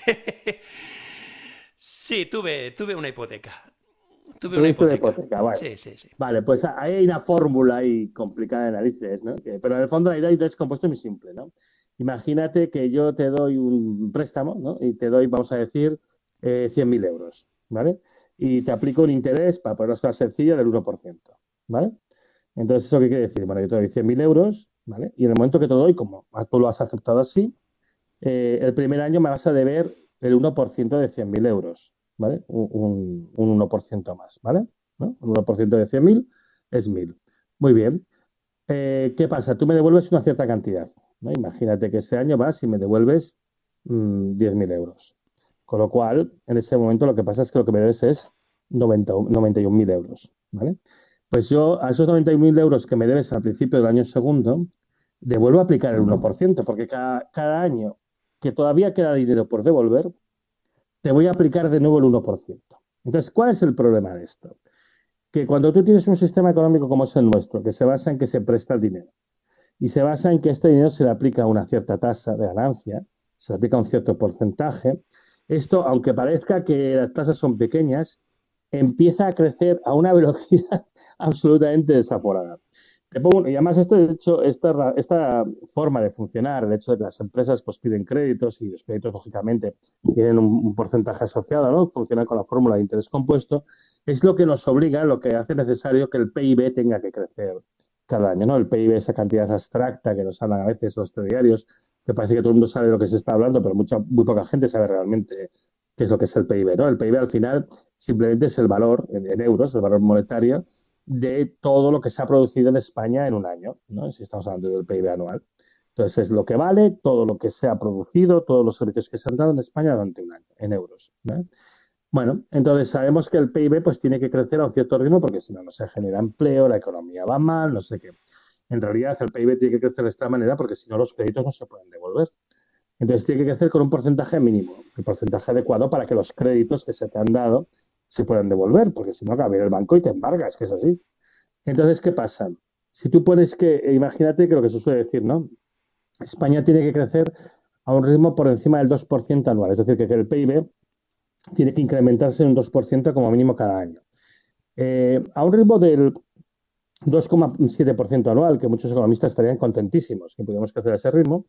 sí, tuve, tuve una hipoteca. Tuve una Tuviste una hipoteca. hipoteca, bueno. Sí, sí, sí. Vale, pues ahí hay una fórmula ahí complicada de narices, ¿no? Que- pero en el fondo la idea del interés compuesto es muy simple, ¿no? Imagínate que yo te doy un préstamo, ¿no? Y te doy, vamos a decir, eh, cien mil euros, ¿vale? Y te aplico un interés, para poner las cosas sencillas, del uno por ciento, ¿vale? Entonces, ¿eso qué quiere decir? Bueno, yo te doy cien mil euros, ¿vale? Y en el momento que te doy, como tú lo has aceptado así, eh, el primer año me vas a deber el uno por ciento de cien mil euros, ¿vale? Un, un, un uno por ciento más, ¿vale? ¿No? Un uno por ciento de cien mil es mil. Muy bien. Eh, ¿qué pasa? Tú me devuelves una cierta cantidad, ¿no? Imagínate que ese año vas y me devuelves mmm, diez mil euros. Con lo cual, en ese momento lo que pasa es que lo que me debes es noventa noventa y un mil euros, ¿vale? Pues yo a esos noventa y un mil euros que me debes al principio del año segundo, devuelvo a aplicar el uno por ciento, porque cada, cada año que todavía queda dinero por devolver, te voy a aplicar de nuevo el uno por ciento. Entonces, ¿cuál es el problema de esto? Que cuando tú tienes un sistema económico como es el nuestro, que se basa en que se presta el dinero y se basa en que este dinero se le aplica una cierta tasa de ganancia, se le aplica un cierto porcentaje, esto, aunque parezca que las tasas son pequeñas, empieza a crecer a una velocidad absolutamente desaforada. Te pongo, y además, esto, de hecho, esta, esta forma de funcionar, el hecho de que las empresas pues, piden créditos y los créditos, lógicamente, tienen un, un porcentaje asociado, ¿no? Funcionan con la fórmula de interés compuesto, es lo que nos obliga, lo que hace necesario que el P I B tenga que crecer cada año, ¿no? El P I B, esa cantidad abstracta que nos hablan a veces los telediarios, que parece que todo el mundo sabe de lo que se está hablando, pero mucha, muy poca gente sabe realmente qué es lo que es el P I B, ¿no? El P I B al final simplemente es el valor en, en euros, el valor monetario de todo lo que se ha producido en España en un año, ¿no? Si estamos hablando del P I B anual. Entonces, es lo que vale todo lo que se ha producido, todos los servicios que se han dado en España durante un año, en euros, ¿no? Bueno, entonces sabemos que el P I B pues tiene que crecer a un cierto ritmo porque si no, no se genera empleo, la economía va mal, no sé qué. En realidad, el P I B tiene que crecer de esta manera porque si no, los créditos no se pueden devolver. Entonces, tiene que crecer con un porcentaje mínimo, el porcentaje adecuado para que los créditos que se te han dado se puedan devolver, porque si no, acaba el banco y te embarga, es que es así. Entonces, ¿qué pasa? Si tú pones que, imagínate que lo que se suele decir, ¿no? España tiene que crecer a un ritmo por encima del dos por ciento anual, es decir, que el P I B tiene que incrementarse un dos por ciento como mínimo cada año. Eh, a un ritmo del dos coma siete por ciento anual, que muchos economistas estarían contentísimos que pudiéramos crecer a ese ritmo,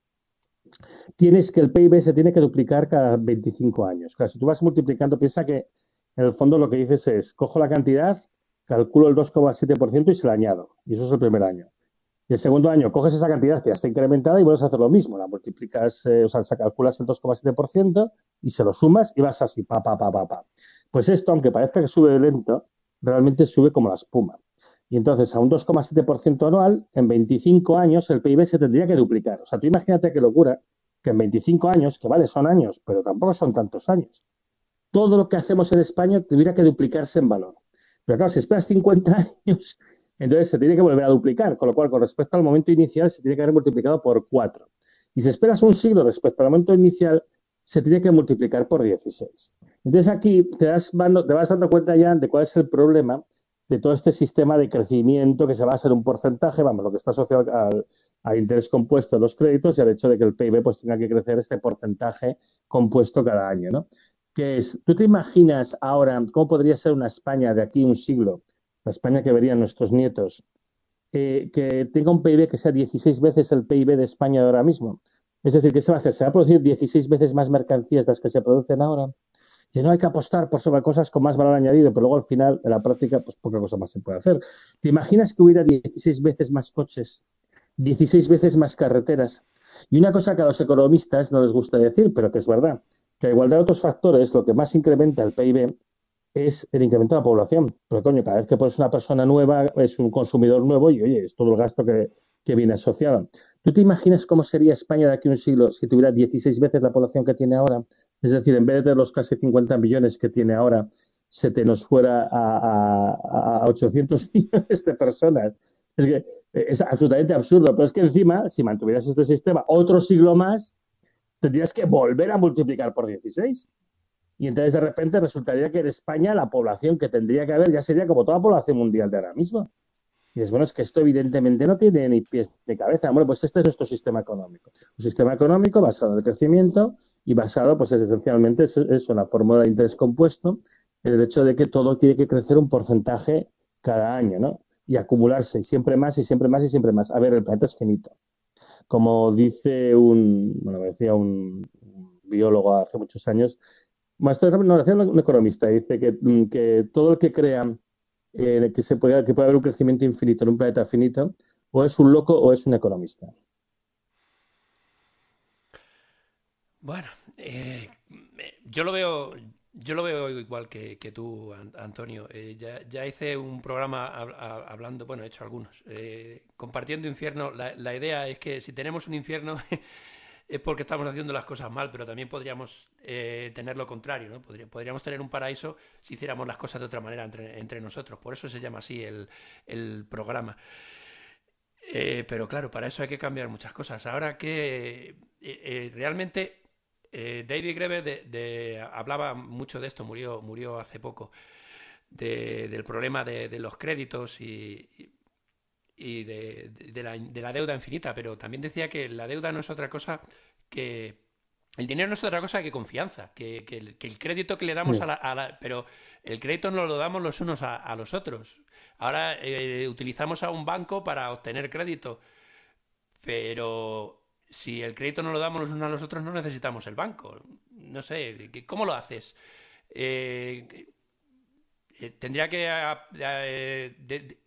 tienes que el P I B se tiene que duplicar cada veinticinco años. Claro, si tú vas multiplicando, piensa que en el fondo lo que dices es, cojo la cantidad, calculo el dos coma siete por ciento y se la añado. Y eso es el primer año. Y el segundo año coges esa cantidad que ya está incrementada y vuelves a hacer lo mismo. La multiplicas, eh, o sea, calculas el dos coma siete por ciento y se lo sumas y vas así, pa, pa, pa, pa, pa. Pues esto, aunque parezca que sube lento, realmente sube como la espuma. Y entonces, a un dos coma siete por ciento anual, en veinticinco años, el P I B se tendría que duplicar. O sea, tú imagínate qué locura que en veinticinco años, que vale, son años, pero tampoco son tantos años, todo lo que hacemos en España tuviera que duplicarse en valor. Pero claro, si esperas cincuenta años, Entonces se tiene que volver a duplicar, con lo cual con respecto al momento inicial se tiene que haber multiplicado por cuatro. Y si esperas un siglo respecto al momento inicial, se tiene que multiplicar por dieciséis. Entonces aquí te, das, te vas dando cuenta ya de cuál es el problema de todo este sistema de crecimiento que se basa en un porcentaje, vamos, lo que está asociado al, al interés compuesto de los créditos y al hecho de que el P I B pues tenga que crecer este porcentaje compuesto cada año, ¿no? Que es, ¿tú te imaginas ahora cómo podría ser una España de aquí un siglo, la España que verían nuestros nietos, eh, que tenga un P I B que sea dieciséis veces el P I B de España de ahora mismo? Es decir, ¿qué se va a hacer? ¿Se va a producir dieciséis veces más mercancías de las que se producen ahora? Dice, no hay que apostar por sobre cosas con más valor añadido, pero luego al final, en la práctica, pues poca cosa más se puede hacer. ¿Te imaginas que hubiera dieciséis veces más coches, dieciséis veces más carreteras? Y una cosa que a los economistas no les gusta decir, pero que es verdad, que a igualdad de otros factores, lo que más incrementa el P I B es el incremento de la población. Pero coño, cada vez que pones una persona nueva, es un consumidor nuevo y oye, es todo el gasto que, que viene asociado. ¿Tú te imaginas cómo sería España de aquí a un siglo si tuviera dieciséis veces la población que tiene ahora? Es decir, en vez de tener los casi cincuenta millones que tiene ahora, se te nos fuera a, a, a ochocientos millones de personas. Es que es absolutamente absurdo. Pero es que encima, si mantuvieras este sistema otro siglo más, tendrías que volver a multiplicar por dieciséis. Y entonces de repente resultaría que en España la población que tendría que haber ya sería como toda la población mundial de ahora mismo. Y es bueno, es que esto evidentemente no tiene ni pies ni cabeza. Bueno, pues este es nuestro sistema económico. Un sistema económico basado en el crecimiento y basado, pues es esencialmente eso, eso, en la fórmula de interés compuesto, en el hecho de que todo tiene que crecer un porcentaje cada año, ¿no? Y acumularse, y siempre más, y siempre más, y siempre más. A ver, el planeta es finito. Como dice un, bueno, decía un biólogo hace muchos años, bueno, esto no, decía un economista, dice que, que todo el que crea eh, que se puede, que puede haber un crecimiento infinito en un planeta finito, o es un loco o es un economista. Bueno, eh, yo lo veo, yo lo veo igual que, que tú, An- Antonio. Eh, ya, ya hice un programa hab- a- hablando, bueno, he hecho algunos, eh, compartiendo infierno. La, la idea es que si tenemos un infierno es porque estamos haciendo las cosas mal, pero también podríamos eh, tener lo contrario, ¿no? Podría- podríamos tener un paraíso si hiciéramos las cosas de otra manera entre, entre nosotros. Por eso se llama así el, el programa. Eh, pero claro, para eso hay que cambiar muchas cosas. Ahora que eh, eh, realmente eh, David Graeber de, de- hablaba mucho de esto, murió, murió hace poco, de- del problema de, de los créditos y, y de, de la, de la deuda infinita, pero también decía que la deuda no es otra cosa que... El dinero no es otra cosa que confianza, que, que el, que el crédito que le damos a Sí. la, a la- Pero el crédito no lo damos los unos a, a los otros. Ahora eh, utilizamos a un banco para obtener crédito, pero si el crédito no lo damos los unos a los otros, no necesitamos el banco. No sé, ¿cómo lo haces? Eh, eh, tendría que... a- a- eh, de- de-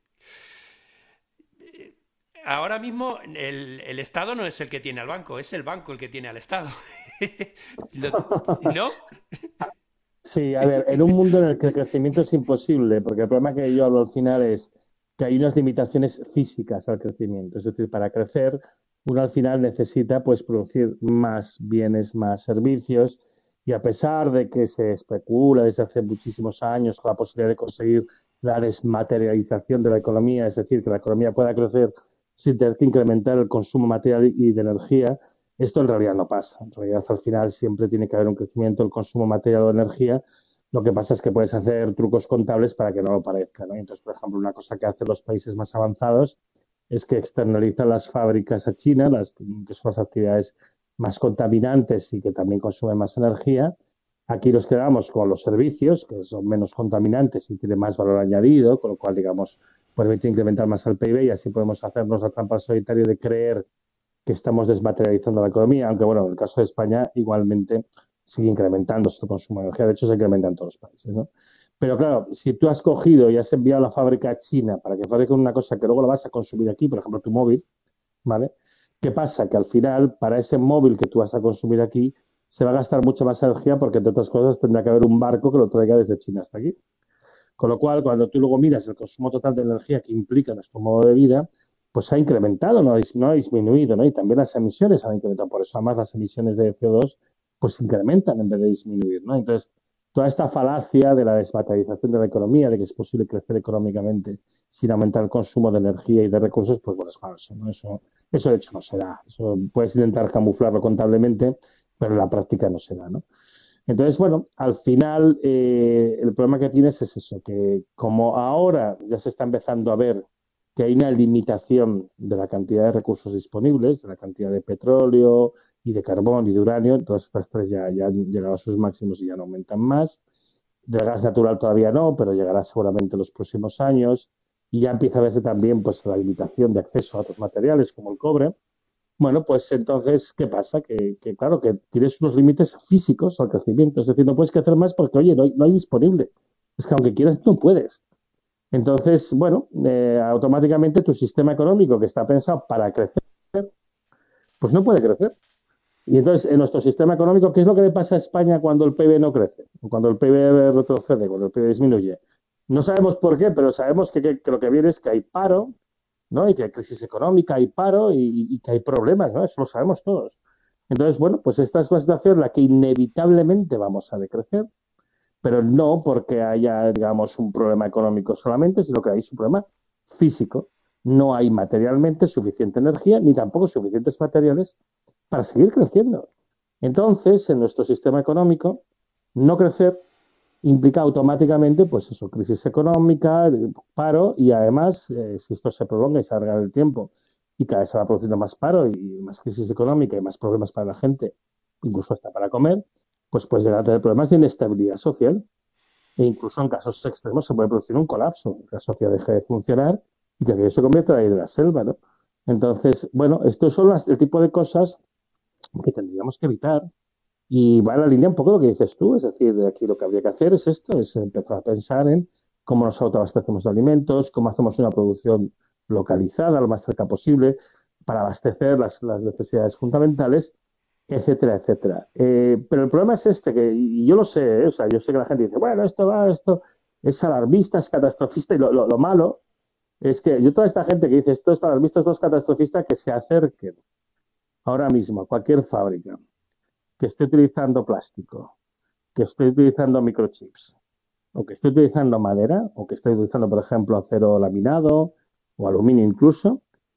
ahora mismo el, el Estado no es el que tiene al banco, es el banco el que tiene al Estado. Lo- ¿No? Sí, a ver, en un mundo en el que el crecimiento es imposible, porque el problema que yo hablo al final es que hay unas limitaciones físicas al crecimiento. Es decir, para crecer, uno al final necesita pues producir más bienes, más servicios, y a pesar de que se especula desde hace muchísimos años con la posibilidad de conseguir la desmaterialización de la economía, es decir, que la economía pueda crecer sin tener que incrementar el consumo material y de energía, esto en realidad no pasa. En realidad, al final siempre tiene que haber un crecimiento del consumo material o energía. Lo que pasa es que puedes hacer trucos contables para que no lo parezca, ¿no? Entonces, por ejemplo, una cosa que hacen los países más avanzados es que externalizan las fábricas a China, las, que son las actividades más contaminantes y que también consumen más energía. Aquí nos quedamos con los servicios, que son menos contaminantes y tienen más valor añadido, con lo cual, digamos, permite incrementar más el P I B y así podemos hacernos la trampa al solitario de creer que estamos desmaterializando la economía, aunque bueno, en el caso de España igualmente sigue incrementándose el consumo de energía, de hecho se incrementa en todos los países, ¿no? Pero claro, si tú has cogido y has enviado a la fábrica a China para que fabrique una cosa que luego la vas a consumir aquí, por ejemplo tu móvil, ¿vale? ¿Qué pasa? Que al final, para ese móvil que tú vas a consumir aquí, se va a gastar mucha más energía porque, entre otras cosas, tendrá que haber un barco que lo traiga desde China hasta aquí. Con lo cual, cuando tú luego miras el consumo total de energía que implica nuestro modo de vida, pues ha incrementado, no ha, no ha disminuido, ¿no? Y también las emisiones han incrementado. Por eso, además, las emisiones de C O dos pues incrementan en vez de disminuir, ¿no? Entonces, toda esta falacia de la desmaterialización de la economía, de que es posible crecer económicamente sin aumentar el consumo de energía y de recursos, pues bueno, es falso, ¿no? Eso, eso de hecho no se da. Eso puedes intentar camuflarlo contablemente, pero en la práctica no se da, ¿no? Entonces, bueno, al final eh, el problema que tienes es eso, que como ahora ya se está empezando a ver que hay una limitación de la cantidad de recursos disponibles, de la cantidad de petróleo y de carbón y de uranio, todas estas tres ya, ya han llegado a sus máximos y ya no aumentan más. Del gas natural todavía no, pero llegará seguramente en los próximos años. Y ya empieza a verse también pues, la limitación de acceso a otros materiales como el cobre. Bueno, pues entonces, ¿qué pasa? Que, que, claro, que tienes unos límites físicos al crecimiento. Es decir, no puedes crecer más porque, oye, no hay, no hay disponible. Es que aunque quieras, no puedes. Entonces, bueno, eh, automáticamente tu sistema económico que está pensado para crecer, pues no puede crecer. Y entonces, en nuestro sistema económico, ¿qué es lo que le pasa a España cuando el P I B no crece? Cuando el P I B retrocede, cuando el P I B disminuye. No sabemos por qué, pero sabemos que, que, que lo que viene es que hay paro, ¿no? Y que hay crisis económica, hay paro y, y que hay problemas, ¿no? Eso lo sabemos todos. Entonces, bueno, pues esta es una situación en la que inevitablemente vamos a decrecer, pero no porque haya, digamos, un problema económico solamente, sino que hay un problema físico. No hay materialmente suficiente energía ni tampoco suficientes materiales para seguir creciendo. Entonces, en nuestro sistema económico, no crecer implica automáticamente, pues eso, crisis económica, paro y además, eh, si esto se prolonga y se alarga en el tiempo y cada vez se va produciendo más paro y más crisis económica y más problemas para la gente, incluso hasta para comer, pues puedes llegar a tener problemas de inestabilidad social e incluso en casos extremos se puede producir un colapso, que la sociedad deje de funcionar y que aquello se convierta en la selva, ¿no? Entonces, bueno, estos son las, el tipo de cosas que tendríamos que evitar. Y va en la línea un poco de lo que dices tú, es decir, de aquí lo que habría que hacer es esto, es empezar a pensar en cómo nos autoabastecemos de alimentos, cómo hacemos una producción localizada lo más cerca posible para abastecer las, las necesidades fundamentales, etcétera, etcétera. Eh, pero el problema es este, que, y yo lo sé, ¿eh? O sea, yo sé que la gente dice, bueno, esto va, esto es alarmista, es catastrofista, y lo, lo, lo malo es que yo toda esta gente que dice esto es alarmista, esto es catastrofista, que se acerquen ahora mismo a cualquier fábrica que esté utilizando plástico, que esté utilizando microchips, o que esté utilizando madera, o que esté utilizando, por ejemplo, acero laminado o aluminio incluso,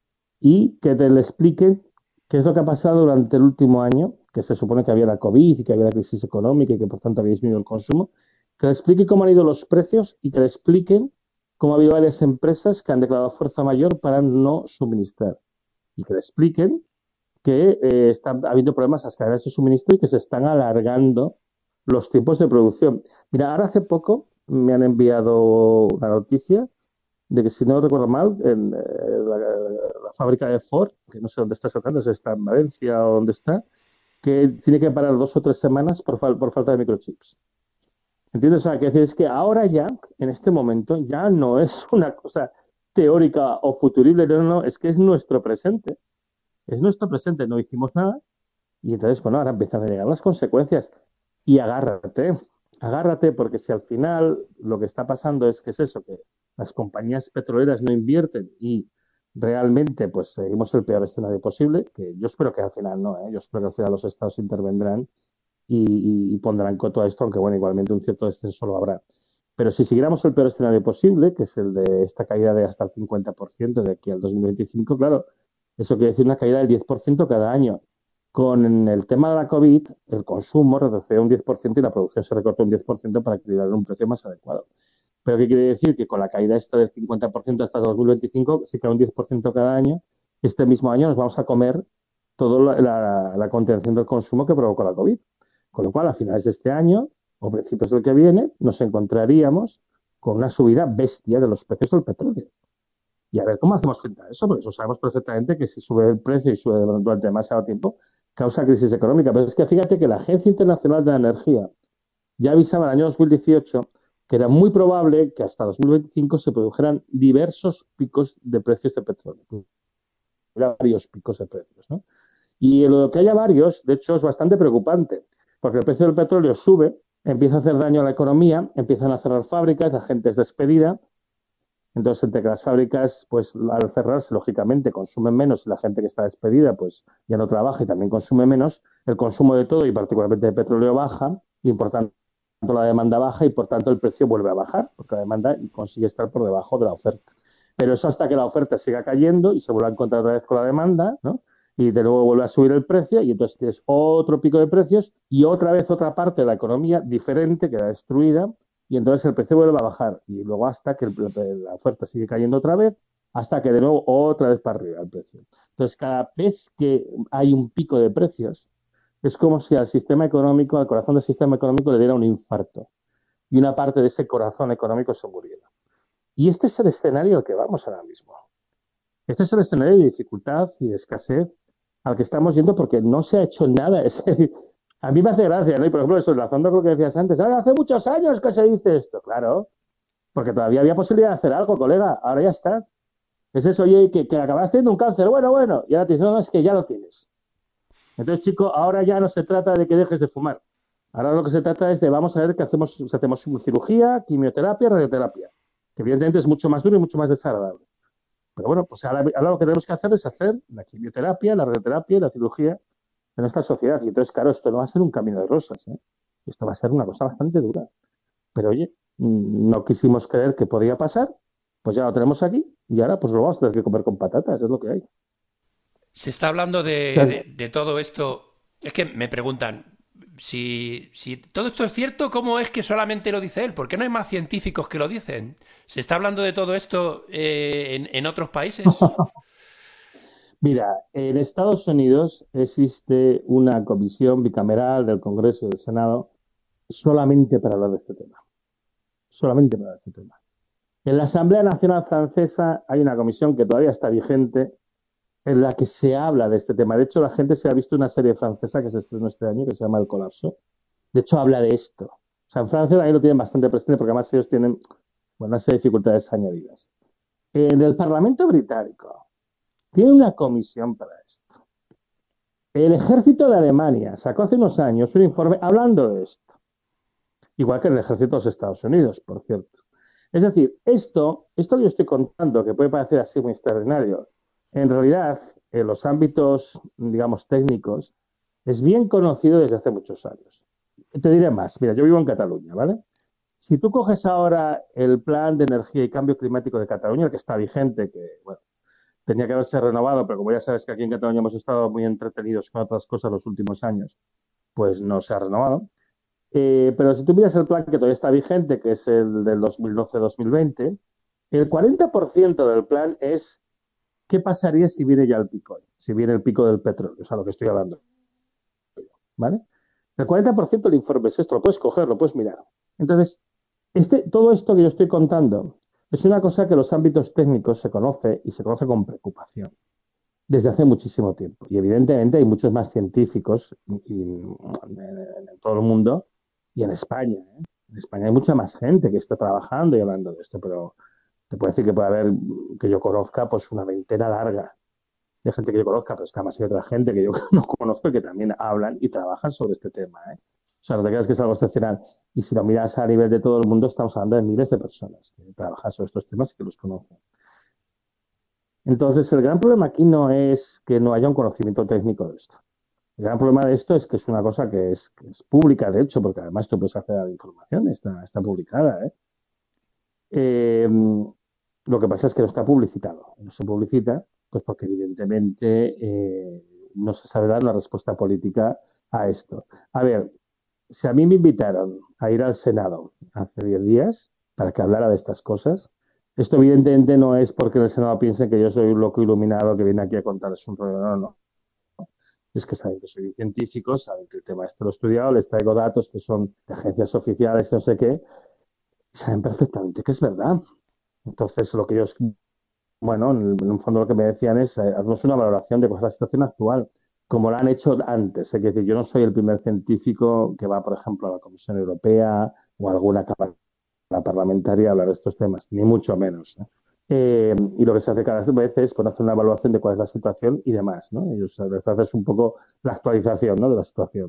y que te le expliquen qué es lo que ha pasado durante el último año, que se supone que había la COVID y que había la crisis económica y que por tanto había disminuido el consumo, que le explique cómo han ido los precios y que le expliquen cómo ha habido varias empresas que han declarado fuerza mayor para no suministrar. Y que le expliquen que eh, están habiendo problemas en las cadenas de suministro y que se están alargando los tiempos de producción. Mira, ahora hace poco me han enviado una noticia de que, si no recuerdo mal, en eh, la, la, fábrica de Ford, que no sé dónde está sacando, si está en Valencia o dónde está, que tiene que parar dos o tres semanas por, fal por falta de microchips. ¿Entiendes? O sea, que es que ahora ya, en este momento, ya no es una cosa teórica o futurible, no, no, es que es nuestro presente. Es nuestro presente, no hicimos nada y entonces, bueno, ahora empiezan a llegar las consecuencias. Y agárrate, agárrate, porque si al final lo que está pasando es que es eso, que las compañías petroleras no invierten y realmente pues seguimos el peor escenario posible, que yo espero que al final no, ¿eh? Yo espero que al final los estados intervendrán y, y, y pondrán coto a esto, aunque bueno, igualmente un cierto descenso lo habrá. Pero si siguiéramos el peor escenario posible, que es el de esta caída de hasta el cincuenta por ciento de aquí al dos mil veinticinco, claro, eso quiere decir una caída del diez por ciento cada año. Con el tema de la COVID, el consumo retrocedió un diez por ciento y la producción se recortó un diez por ciento para equilibrar un precio más adecuado. ¿Pero qué quiere decir? Que con la caída esta del cincuenta por ciento hasta dos mil veinticinco, si cae un diez por ciento cada año, este mismo año nos vamos a comer toda la, la, la contención del consumo que provocó la COVID. Con lo cual, a finales de este año o principios del que viene, nos encontraríamos con una subida bestia de los precios del petróleo. Y a ver cómo hacemos frente a eso, porque eso sabemos perfectamente que si sube el precio y sube durante demasiado tiempo, causa crisis económica. Pero es que fíjate que la Agencia Internacional de la Energía ya avisaba en el año dos mil dieciocho que era muy probable que hasta dos mil veinticinco se produjeran diversos picos de precios de petróleo. Varios picos de precios, ¿no? Y lo que haya varios, de hecho, es bastante preocupante, porque el precio del petróleo sube, empieza a hacer daño a la economía, empiezan a cerrar fábricas, la gente es despedida. Entonces, entre que las fábricas, pues al cerrarse, lógicamente, consumen menos y la gente que está despedida, pues ya no trabaja y también consume menos, el consumo de todo y particularmente de petróleo baja y por tanto la demanda baja y por tanto el precio vuelve a bajar, porque la demanda consigue estar por debajo de la oferta. Pero eso hasta que la oferta siga cayendo y se vuelva a encontrar otra vez con la demanda, ¿no? Y de nuevo vuelve a subir el precio y entonces tienes otro pico de precios y otra vez otra parte de la economía diferente queda destruida y entonces el precio vuelve a bajar y luego hasta que el, la oferta sigue cayendo otra vez, hasta que de nuevo otra vez para arriba el precio. Entonces cada vez que hay un pico de precios es como si al sistema económico, al corazón del sistema económico le diera un infarto y una parte de ese corazón económico se muriera. Y este es el escenario al que vamos ahora mismo. Este es el escenario de dificultad y de escasez al que estamos yendo porque no se ha hecho nada. Es, a mí me hace gracia, ¿no? Y por ejemplo, eso, enlazando con lo que decías antes, ah, hace muchos años que se dice esto. Claro, porque todavía había posibilidad de hacer algo, colega. Ahora ya está. Es eso, oye, que, que acabaste teniendo un cáncer. Bueno, bueno. Y ahora te dicen, no, es que ya lo tienes. Entonces, chico, ahora ya no se trata de que dejes de fumar. Ahora lo que se trata es de, vamos a ver qué hacemos, si hacemos cirugía, quimioterapia, radioterapia. Que evidentemente es mucho más duro y mucho más desagradable. Pero bueno, pues ahora, ahora lo que tenemos que hacer es hacer la quimioterapia, la radioterapia y la cirugía en nuestra sociedad. Y entonces, claro, esto no va a ser un camino de rosas, ¿eh? Esto va a ser una cosa bastante dura. Pero oye, no quisimos creer que podía pasar, pues ya lo tenemos aquí y ahora pues lo vamos a tener que comer con patatas, es lo que hay. Se está hablando de, de- de todo esto. Es que me preguntan si, si todo esto es cierto, ¿cómo es que solamente lo dice él? ¿Por qué no hay más científicos que lo dicen? ¿Se está hablando de todo esto eh, en, en otros países? Mira, en Estados Unidos existe una comisión bicameral del Congreso y del Senado solamente para hablar de este tema. Solamente para este tema. En la Asamblea Nacional Francesa hay una comisión que todavía está vigente en la que se habla de este tema. De hecho, la gente se ha visto una serie francesa que se estrenó este año que se llama El Colapso. De hecho, habla de esto. O sea, en Francia ahí lo tienen bastante presente porque además ellos tienen bueno, una serie de dificultades añadidas. En el Parlamento británico tiene una comisión para esto. El ejército de Alemania sacó hace unos años un informe hablando de esto. Igual que el ejército de los Estados Unidos, por cierto. Es decir, esto, esto que yo estoy contando, que puede parecer así muy extraordinario, en realidad, en los ámbitos, digamos, técnicos, es bien conocido desde hace muchos años. Te diré más. Mira, yo vivo en Cataluña, ¿vale? Si tú coges ahora el plan de energía y cambio climático de Cataluña, el que está vigente, que, bueno, tenía que haberse renovado, pero como ya sabes que aquí en Cataluña hemos estado muy entretenidos con otras cosas los últimos años, pues no se ha renovado. Eh, pero si tú miras el plan que todavía está vigente, que es el del dos mil doce a dos mil veinte, el cuarenta por ciento del plan es qué pasaría si viene ya el pico, si viene el pico del petróleo, o sea, lo que estoy hablando, ¿vale? El cuarenta por ciento del informe es esto, lo puedes coger, lo puedes mirar. Entonces, este, todo esto que yo estoy contando es una cosa que en los ámbitos técnicos se conoce y se conoce con preocupación desde hace muchísimo tiempo. Y evidentemente hay muchos más científicos y, y, en, en todo el mundo y en España. ¿eh? En España hay mucha más gente que está trabajando y hablando de esto, pero te puedo decir que puede haber, que yo conozca, pues una veintena larga de gente que yo conozca, pero es que además hay otra gente que yo no conozco y que también hablan y trabajan sobre este tema. ¿eh? O sea, no te creas que es algo excepcional. Y si lo miras a nivel de todo el mundo, estamos hablando de miles de personas que trabajan sobre estos temas y que los conocen. Entonces, el gran problema aquí no es que no haya un conocimiento técnico de esto. El gran problema de esto es que es una cosa que es, que es pública, de hecho, porque además tú puedes acceder a la información, está, está publicada. ¿eh? Eh, lo que pasa es que no está publicitado. No se publicita, pues porque evidentemente eh, no se sabe dar una respuesta política a esto. A ver, si a mí me invitaron a ir al Senado hace diez días para que hablara de estas cosas, esto evidentemente no es porque en el Senado piensen que yo soy un loco iluminado que viene aquí a contarles un rollo, no, no. Es que saben que soy científico, saben que el tema este lo he estudiado, les traigo datos que son de agencias oficiales, no sé qué, y saben perfectamente que es verdad. Entonces, lo que ellos, bueno, en, en un fondo lo que me decían es, eh, haznos una valoración de cuál es la situación actual, como lo han hecho antes. Es decir, yo no soy el primer científico que va, por ejemplo, a la Comisión Europea o a alguna cámara parlamentaria a hablar de estos temas, ni mucho menos. ¿eh? Eh, y lo que se hace cada vez es pues, hacer una evaluación de cuál es la situación y demás, ¿no? Y o sea, les haces un poco la actualización, ¿no? de la situación.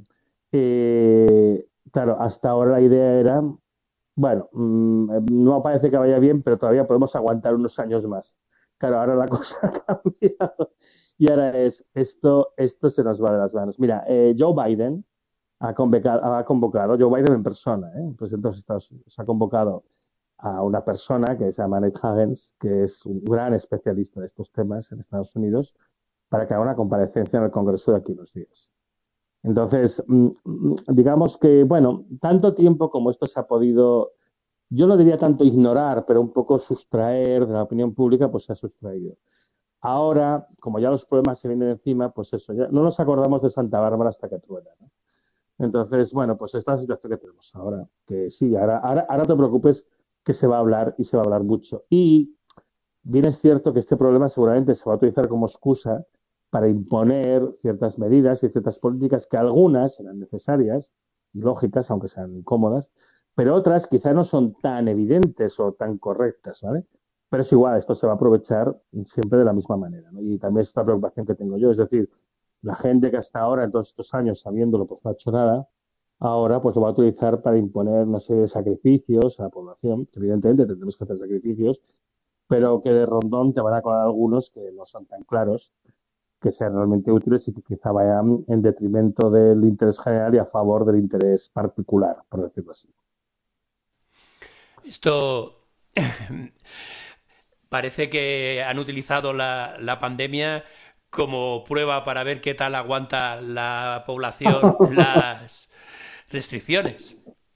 Eh, claro, hasta ahora la idea era, bueno, mmm, no parece que vaya bien, pero todavía podemos aguantar unos años más. Claro, ahora la cosa ha cambiado y ahora es, esto, esto se nos va de las manos. Mira, eh, Joe Biden ha convocado, ha convocado, Joe Biden en persona, ¿eh? el presidente de los Estados Unidos, ha convocado a una persona que se llama Nate Hagens, que es un gran especialista de estos temas en Estados Unidos, para que haga una comparecencia en el Congreso de aquí unos días. Entonces, mm, mm, digamos que, bueno, tanto tiempo como esto se ha podido, yo no diría tanto ignorar, pero un poco sustraer de la opinión pública, pues se ha sustraído. Ahora, como ya los problemas se vienen encima, pues eso, ya no nos acordamos de Santa Bárbara hasta que truena, ¿no? Entonces, bueno, pues esta es la situación que tenemos ahora, que sí, ahora, ahora, ahora no te preocupes que se va a hablar y se va a hablar mucho. Y bien es cierto que este problema seguramente se va a utilizar como excusa para imponer ciertas medidas y ciertas políticas que algunas serán necesarias y lógicas, aunque sean incómodas, pero otras quizá no son tan evidentes o tan correctas, ¿vale? Pero es igual, esto se va a aprovechar siempre de la misma manera, ¿no? Y también es otra preocupación que tengo yo, es decir, la gente que hasta ahora, en todos estos años, sabiéndolo, pues no ha hecho nada, ahora pues lo va a utilizar para imponer una serie de sacrificios a la población, que evidentemente tendremos que hacer sacrificios, pero que de rondón te van a colar algunos que no son tan claros, que sean realmente útiles y que quizá vayan en detrimento del interés general y a favor del interés particular, por decirlo así. Esto parece que han utilizado la, la pandemia como prueba para ver qué tal aguanta la población las restricciones.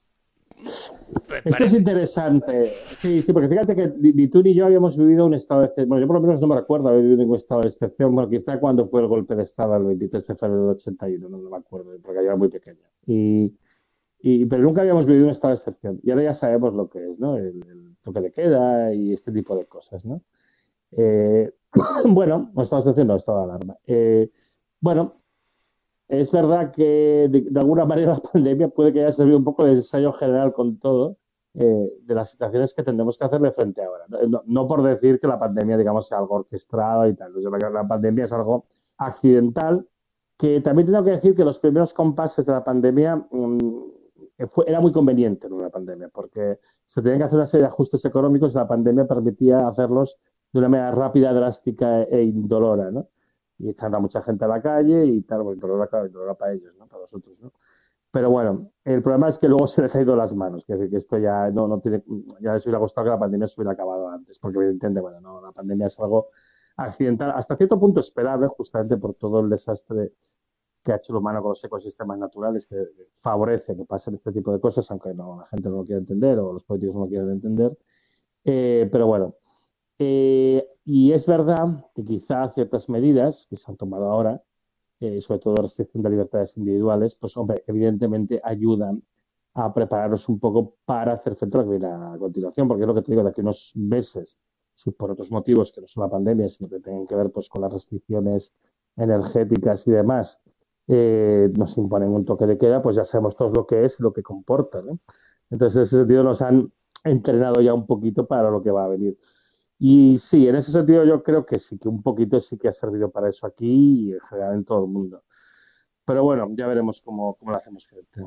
Pues Esto es parece. interesante. Sí, sí, porque fíjate que ni, ni tú ni yo habíamos vivido un estado de excepción. Bueno, yo por lo menos no me recuerdo haber vivido ningún estado de excepción. Bueno, quizá cuando fue el golpe de Estado el veintitrés de febrero del ochenta y uno, no, no me acuerdo, porque yo era muy pequeño. Y, y, pero nunca habíamos vivido un estado de excepción. Y ahora ya sabemos lo que es, ¿no? El, el toque de queda y este tipo de cosas, ¿no? Eh, bueno, no estado de excepción, no, estado de alarma. Eh, bueno, es verdad que de, de, alguna manera la pandemia puede que haya servido un poco de ensayo general con todo, eh, de las situaciones que tendremos que hacerle frente ahora. No, no por decir que la pandemia, digamos, sea algo orquestado y tal. La pandemia es algo accidental, que también tengo que decir que los primeros compases de la pandemia mmm, fue, era muy conveniente en una pandemia, porque se tenían que hacer una serie de ajustes económicos y la pandemia permitía hacerlos de una manera rápida, drástica e indolora, ¿no? Y echando a mucha gente a la calle y tal, bueno, dolor, claro, dolor para ellos, ¿no? Para nosotros, ¿no? Pero bueno, el problema es que luego se les ha ido las manos, que, que esto ya no, no tiene, ya les hubiera gustado que la pandemia se hubiera acabado antes, porque evidentemente, bueno, no, la pandemia es algo accidental, hasta cierto punto esperable, justamente por todo el desastre que ha hecho el humano con los ecosistemas naturales, que favorece que pasen este tipo de cosas, aunque no, la gente no lo quiera entender o los políticos no lo quieran entender. Eh, pero bueno, eh, y es verdad que quizá ciertas medidas que se han tomado ahora, eh, sobre todo restricción de libertades individuales, pues hombre, evidentemente ayudan a prepararnos un poco para hacer frente a lo que viene a continuación, porque es lo que te digo, de aquí unos meses, si por otros motivos que no son la pandemia, sino que tienen que ver pues con las restricciones energéticas y demás, eh, nos imponen un toque de queda, pues ya sabemos todos lo que es y lo que comporta, ¿no? Entonces, en ese sentido nos han entrenado ya un poquito para lo que va a venir. Y sí, en ese sentido yo creo que sí, que un poquito sí que ha servido para eso aquí y en general en todo el mundo. Pero bueno, ya veremos cómo, cómo lo hacemos frente.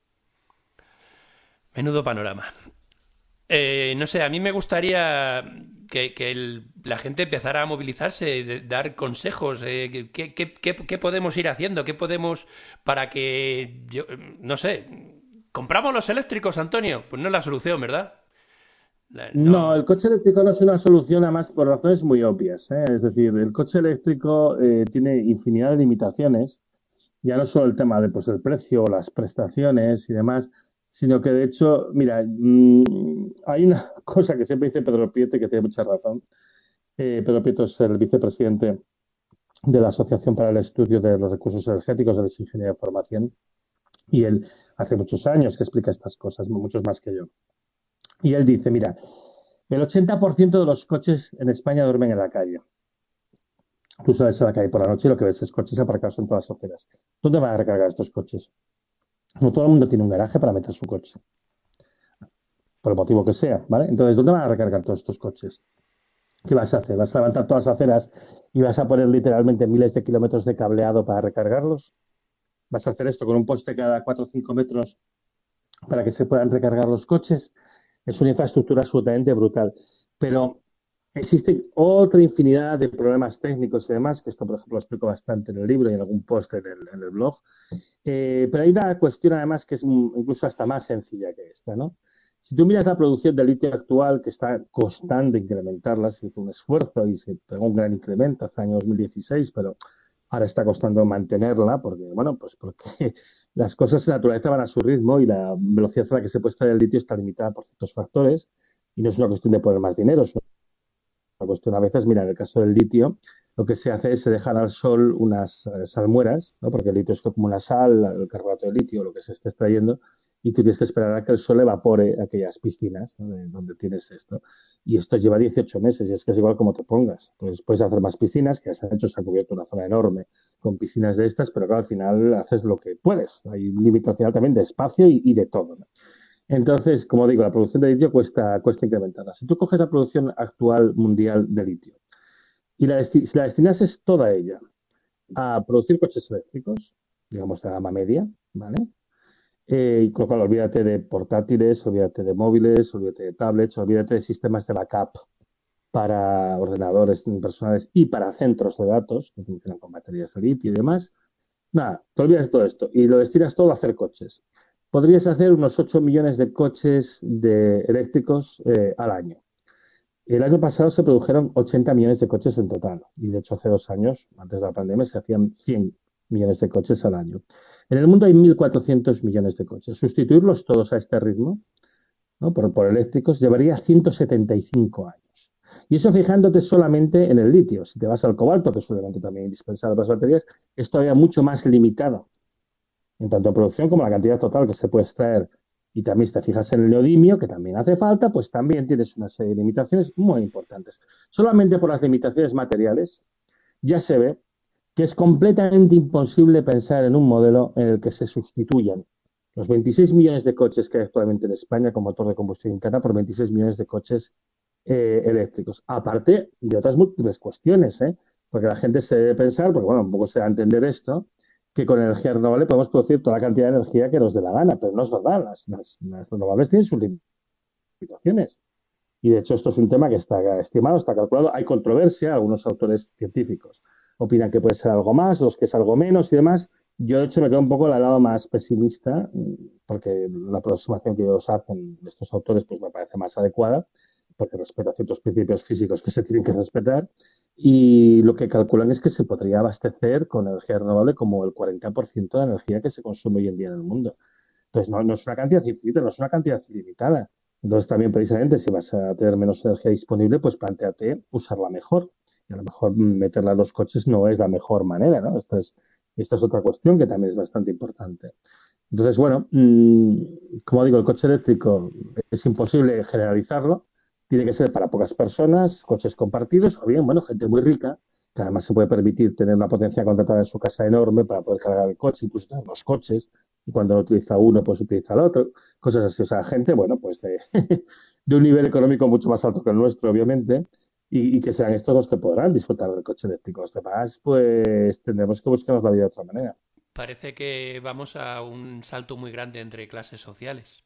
Menudo panorama. Eh, no sé, a mí me gustaría que, que el- la gente empezara a movilizarse, de- dar consejos. Eh, ¿qué, qué- qué- qué podemos ir haciendo? ¿Qué podemos para que, yo, no sé, compramos los eléctricos, Antonio? Pues no es la solución, ¿verdad? La- No, no. el coche eléctrico no es una solución, además, por razones muy obvias, ¿eh? Es decir, el coche eléctrico eh, tiene infinidad de limitaciones, ya no solo el tema de, pues, el precio, las prestaciones y demás, sino que de hecho, mira, mmm, hay una cosa que siempre dice Pedro Piete, que tiene mucha razón. Eh, Pedro Piete es el vicepresidente de la Asociación para el Estudio de los Recursos Energéticos de la Ingeniería de Formación, y él hace muchos años que explica estas cosas, muchos más que yo. Y él dice, mira, el ochenta por ciento de los coches en España duermen en la calle. Tú sales a la calle por la noche y lo que ves es coches aparcados en todas las aceras. ¿Dónde van a recargar estos coches? No todo el mundo tiene un garaje para meter su coche, por el motivo que sea, ¿vale? Entonces, ¿dónde van a recargar todos estos coches? ¿Qué vas a hacer? ¿Vas a levantar todas las aceras y vas a poner literalmente miles de kilómetros de cableado para recargarlos? ¿Vas a hacer esto con un poste cada cuatro o cinco metros para que se puedan recargar los coches? Es una infraestructura absolutamente brutal. Pero existe otra infinidad de problemas técnicos y demás, que esto, por ejemplo, lo explico bastante en el libro y en algún post en el, en el blog. Eh, pero hay una cuestión, además, que es incluso hasta más sencilla que esta, ¿no? Si tú miras la producción de litio actual, que está costando incrementarla, se hizo un esfuerzo y se pegó un gran incremento hace el año dos mil dieciséis, pero ahora está costando mantenerla porque, bueno, pues porque las cosas en la naturaleza van a su ritmo y la velocidad a la que se puede extraer el litio está limitada por ciertos factores y no es una cuestión de poner más dinero, es una cuestión a veces, mira, en el caso del litio, lo que se hace es se dejan al sol unas eh, salmueras, ¿no? Porque el litio es como una sal, el carbonato de litio, lo que se esté extrayendo, y tú tienes que esperar a que el sol evapore aquellas piscinas, ¿no? De donde tienes esto. Y esto lleva dieciocho meses, y es que es igual como te pongas. Entonces puedes hacer más piscinas, que ya se han hecho, se ha cubierto una zona enorme con piscinas de estas, pero claro, al final haces lo que puedes. Hay un límite al final también de espacio y, y de todo, ¿no? Entonces, como digo, la producción de litio cuesta, cuesta incrementarla. Si tú coges la producción actual mundial de litio y la, si la destinases toda ella a producir coches eléctricos, digamos de gama media, ¿vale? Eh, y con lo cual, olvídate de portátiles, olvídate de móviles, olvídate de tablets, olvídate de sistemas de backup para ordenadores personales y para centros de datos que funcionan con baterías de litio y demás. Nada, te olvidas de todo esto y lo destinas todo a hacer coches. Podrías hacer unos ocho millones de coches de eléctricos eh, al año. El año pasado se produjeron ochenta millones de coches en total y de hecho hace dos años, antes de la pandemia, se hacían cien millones de coches al año. En el mundo hay mil cuatrocientos millones de coches. Sustituirlos todos a este ritmo, ¿no? por, por eléctricos llevaría ciento setenta y cinco años. Y eso fijándote solamente en el litio. Si te vas al cobalto, que es un elemento también indispensable para las baterías, es todavía mucho más limitado en tanto en producción como la cantidad total que se puede extraer. Y también si te fijas en el neodimio, que también hace falta, pues también tienes una serie de limitaciones muy importantes. Solamente por las limitaciones materiales ya se ve que es completamente imposible pensar en un modelo en el que se sustituyan los veintiséis millones de coches que hay actualmente en España con motor de combustión interna por veintiséis millones de coches eh, eléctricos. Aparte de otras múltiples cuestiones, ¿eh? Porque la gente se debe pensar, porque bueno, un poco se da a entender esto, que con energía renovable podemos producir toda la cantidad de energía que nos dé la gana, pero no es verdad. Las, las, las renovables tienen sus limitaciones. Y de hecho esto es un tema que está estimado, está calculado. Hay controversia, algunos autores científicos opinan que puede ser algo más, los que es algo menos y demás. Yo de hecho me quedo un poco al lado más pesimista, porque la aproximación que ellos hacen, estos autores, pues me parece más adecuada, porque respeta ciertos principios físicos que se tienen que respetar. Y lo que calculan es que se podría abastecer con energía renovable como el cuarenta por ciento de energía que se consume hoy en día en el mundo. Entonces, no, no es una cantidad infinita, no es una cantidad ilimitada. Entonces, también precisamente, si vas a tener menos energía disponible, pues planteate usarla mejor. Y a lo mejor meterla en los coches no es la mejor manera, ¿no? Esta es, esta es otra cuestión que también es bastante importante. Entonces, bueno, mmm, como digo, el coche eléctrico es imposible generalizarlo. Tiene que ser para pocas personas, coches compartidos, o bien, bueno, gente muy rica, que además se puede permitir tener una potencia contratada en su casa enorme para poder cargar el coche, incluso tener los coches, y cuando lo utiliza uno, pues utiliza el otro, cosas así. O sea, gente, bueno, pues de, de un nivel económico mucho más alto que el nuestro, obviamente, y, y, que sean estos los que podrán disfrutar del coche eléctrico. Los demás, pues tendremos que buscarnos la vida de otra manera. Parece que vamos a un salto muy grande entre clases sociales.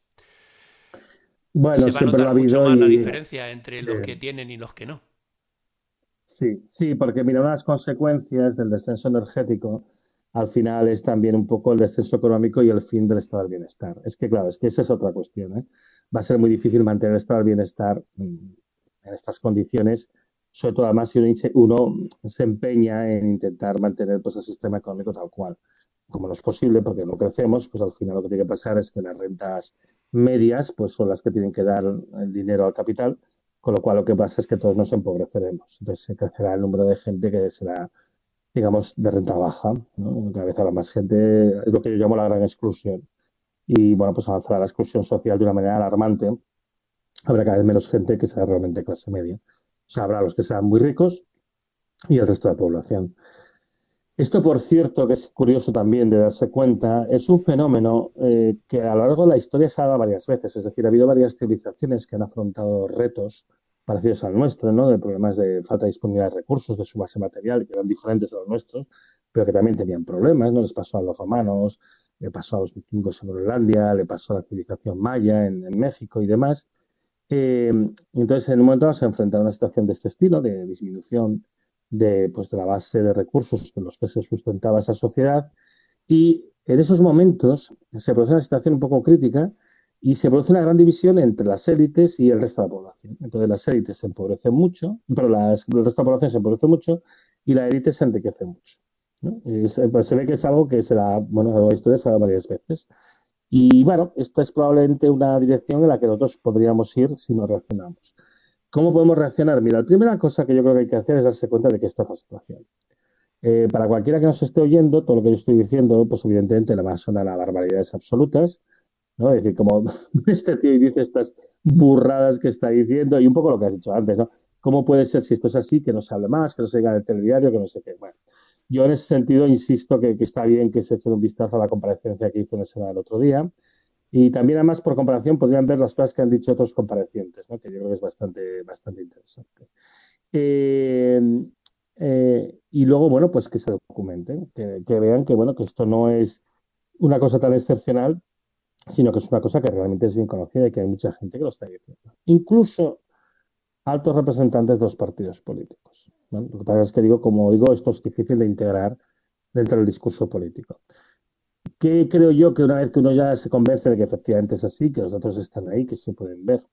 Bueno, Se va a siempre lo ha notar mucho habido más la y diferencia entre los eh, que tienen y los que no. sí, sí, porque mira, una de las consecuencias del descenso energético al final es también un poco el descenso económico y el fin del estado del bienestar. Es que, claro, es que esa es otra cuestión, ¿eh? Va a ser muy difícil mantener el estado del bienestar mm, en estas condiciones, sobre todo además si uno, uno se empeña en intentar mantener pues, el sistema económico tal cual. Como no es posible porque no crecemos, pues al final lo que tiene que pasar es que las rentas medias pues son las que tienen que dar el dinero al capital, con lo cual lo que pasa es que todos nos empobreceremos. Entonces se crecerá el número de gente que será, digamos, de renta baja, ¿no? Cada vez habrá más gente, es lo que yo llamo la gran exclusión. Y bueno, pues avanzará la exclusión social de una manera alarmante. Habrá cada vez menos gente que sea realmente clase media. O sea, habrá los que sean muy ricos y el resto de la población. Esto, por cierto, que es curioso también de darse cuenta, es un fenómeno eh, que a lo largo de la historia se ha dado varias veces. Es decir, ha habido varias civilizaciones que han afrontado retos parecidos al nuestro, ¿no? De problemas de falta de disponibilidad de recursos, de su base material, que eran diferentes a los nuestros, pero que también tenían problemas, ¿no? Les pasó a los romanos, le pasó a los vikingos en Groenlandia, le pasó a la civilización maya en, en México y demás. Eh, entonces, en un momento se enfrenta a una situación de este estilo, de disminución de, pues, de la base de recursos en los que se sustentaba esa sociedad. Y en esos momentos se produce una situación un poco crítica Y se produce una gran división entre las élites y el resto de la población. Entonces las élites se empobrecen mucho, pero las, el resto de la población se empobrece mucho y la élite se enriquece mucho, ¿no? Y se, pues se ve que es algo que se da, bueno, la historia se da varias veces. Y bueno, esta es probablemente una dirección en la que nosotros podríamos ir si nos reaccionamos. ¿Cómo podemos reaccionar? Mira, la primera cosa que yo creo que hay que hacer es darse cuenta de que esta es la situación. Eh, para cualquiera que nos esté oyendo, todo lo que yo estoy diciendo, pues evidentemente le va a sonar a barbaridades absolutas, ¿no? Es decir, como este tío dice estas burradas que está diciendo y un poco lo que has dicho antes, ¿no? ¿Cómo puede ser si esto es así, que no se hable más, que no se diga en el telediario, que no sé qué? Bueno, yo en ese sentido insisto que, que está bien que se eche un vistazo a la comparecencia que hizo en el Senado el otro día y también además por comparación podrían ver las cosas que han dicho otros comparecientes, ¿no? Que yo creo que es bastante, bastante interesante. Eh, eh, y luego, bueno, pues que se documenten, que, que vean que, bueno, que esto no es una cosa tan excepcional, sino que es una cosa que realmente es bien conocida y que hay mucha gente que lo está diciendo. Incluso altos representantes de los partidos políticos, ¿no? Lo que pasa es que digo, como digo, esto es difícil de integrar dentro del discurso político. ¿Qué creo yo que una vez que uno ya se convence de que efectivamente es así, que los datos están ahí, que se pueden ver?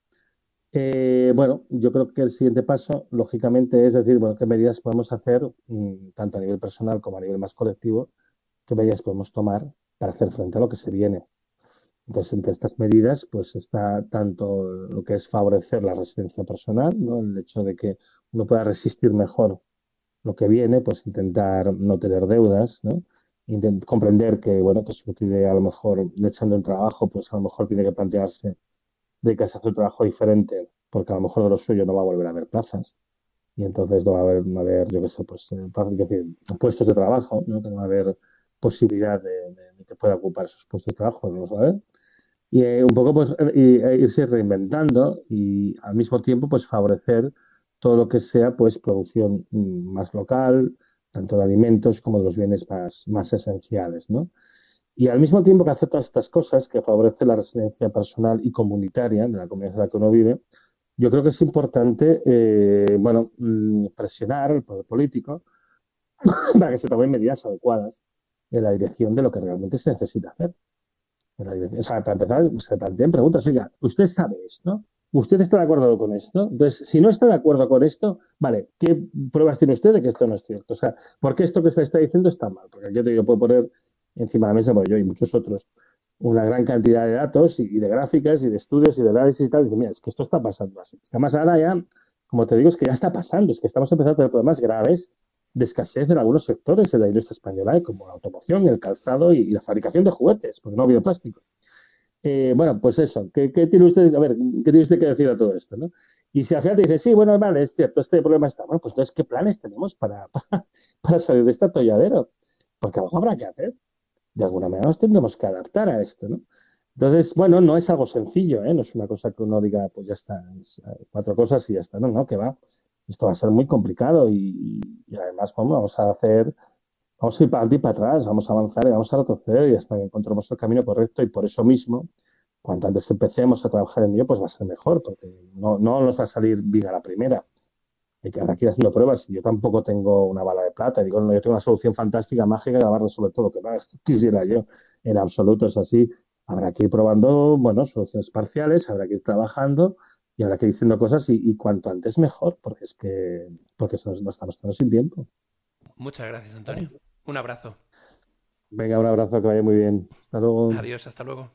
Eh, bueno, yo creo que el siguiente paso, lógicamente, es decir, bueno, qué medidas podemos hacer, mmm, tanto a nivel personal como a nivel más colectivo, qué medidas podemos tomar para hacer frente a lo que se viene. Entonces, entre estas medidas, pues está tanto lo que es favorecer la resistencia personal, ¿no? El hecho de que uno pueda resistir mejor lo que viene, pues intentar no tener deudas, ¿no? Intent comprender que, bueno, que si uno a lo mejor le echando un trabajo, pues a lo mejor tiene que plantearse de que se hace un trabajo diferente, porque a lo mejor de lo suyo no va a volver a haber plazas. Y entonces no va a haber, no va a haber yo qué sé, pues, eh, es decir, puestos de trabajo, ¿no? Que no va a haber posibilidad de, de, de que pueda ocupar esos puestos de trabajo, no lo sabe. Y eh, un poco pues y, e irse reinventando y al mismo tiempo pues favorecer todo lo que sea pues producción mm, más local, tanto de alimentos como de los bienes más, más esenciales, ¿no? Y al mismo tiempo que hace todas estas cosas que favorece la residencia personal y comunitaria de la comunidad en la que uno vive, yo creo que es importante, eh, bueno, mm, presionar al poder político para que se tomen medidas adecuadas en la dirección de lo que realmente se necesita hacer. O sea, para empezar, se plantean preguntas. Oiga, ¿usted sabe esto? ¿Usted está de acuerdo con esto? Entonces, si no está de acuerdo con esto, vale, ¿qué pruebas tiene usted de que esto no es cierto? O sea, ¿por qué esto que usted está diciendo está mal? Porque yo te digo, puedo poner encima de la mesa, bueno, yo y muchos otros, una gran cantidad de datos y, y de gráficas y de estudios y de análisis y tal. Y dice, mira, es que esto está pasando así. Es que además ahora ya, como te digo, es que ya está pasando. Es que estamos empezando a tener problemas graves de escasez en algunos sectores de la industria española, como la automoción, el calzado y, y la fabricación de juguetes, porque no ha habido plástico. Eh, bueno, pues eso, ¿qué, ¿qué, tiene usted, a ver, qué tiene usted que decir a todo esto, ¿no? Y si al final te dice, sí, bueno, vale, es cierto, este problema está, bueno, pues entonces, ¿qué planes tenemos para, para, para salir de este atolladero? Porque algo habrá que hacer. De alguna manera nos tendremos que adaptar a esto, ¿no? Entonces, bueno, no es algo sencillo, ¿eh? No es una cosa que uno diga, pues ya está, es, eh, cuatro cosas y ya está, no, no, que va. Esto va a ser muy complicado y, y además, bueno, vamos a hacer vamos a ir para adelante y para atrás, vamos a avanzar y vamos a retroceder y hasta que encontremos el camino correcto y por eso mismo, cuanto antes empecemos a trabajar en ello, pues va a ser mejor, porque no, no nos va a salir bien a la primera. Hay que ahora aquí haciendo pruebas y yo tampoco tengo una bala de plata. Digo, no, yo tengo una solución fantástica, mágica, que va a resolver todo lo que más quisiera yo. En absoluto es así. Habrá que ir probando, bueno, soluciones parciales, habrá que ir trabajando y habrá que ir diciendo cosas y, y cuanto antes mejor, porque es que porque se nos, nos estamos quedando sin tiempo. Muchas gracias, Antonio. Un abrazo. Venga, un abrazo, que vaya muy bien. Hasta luego. Adiós, hasta luego.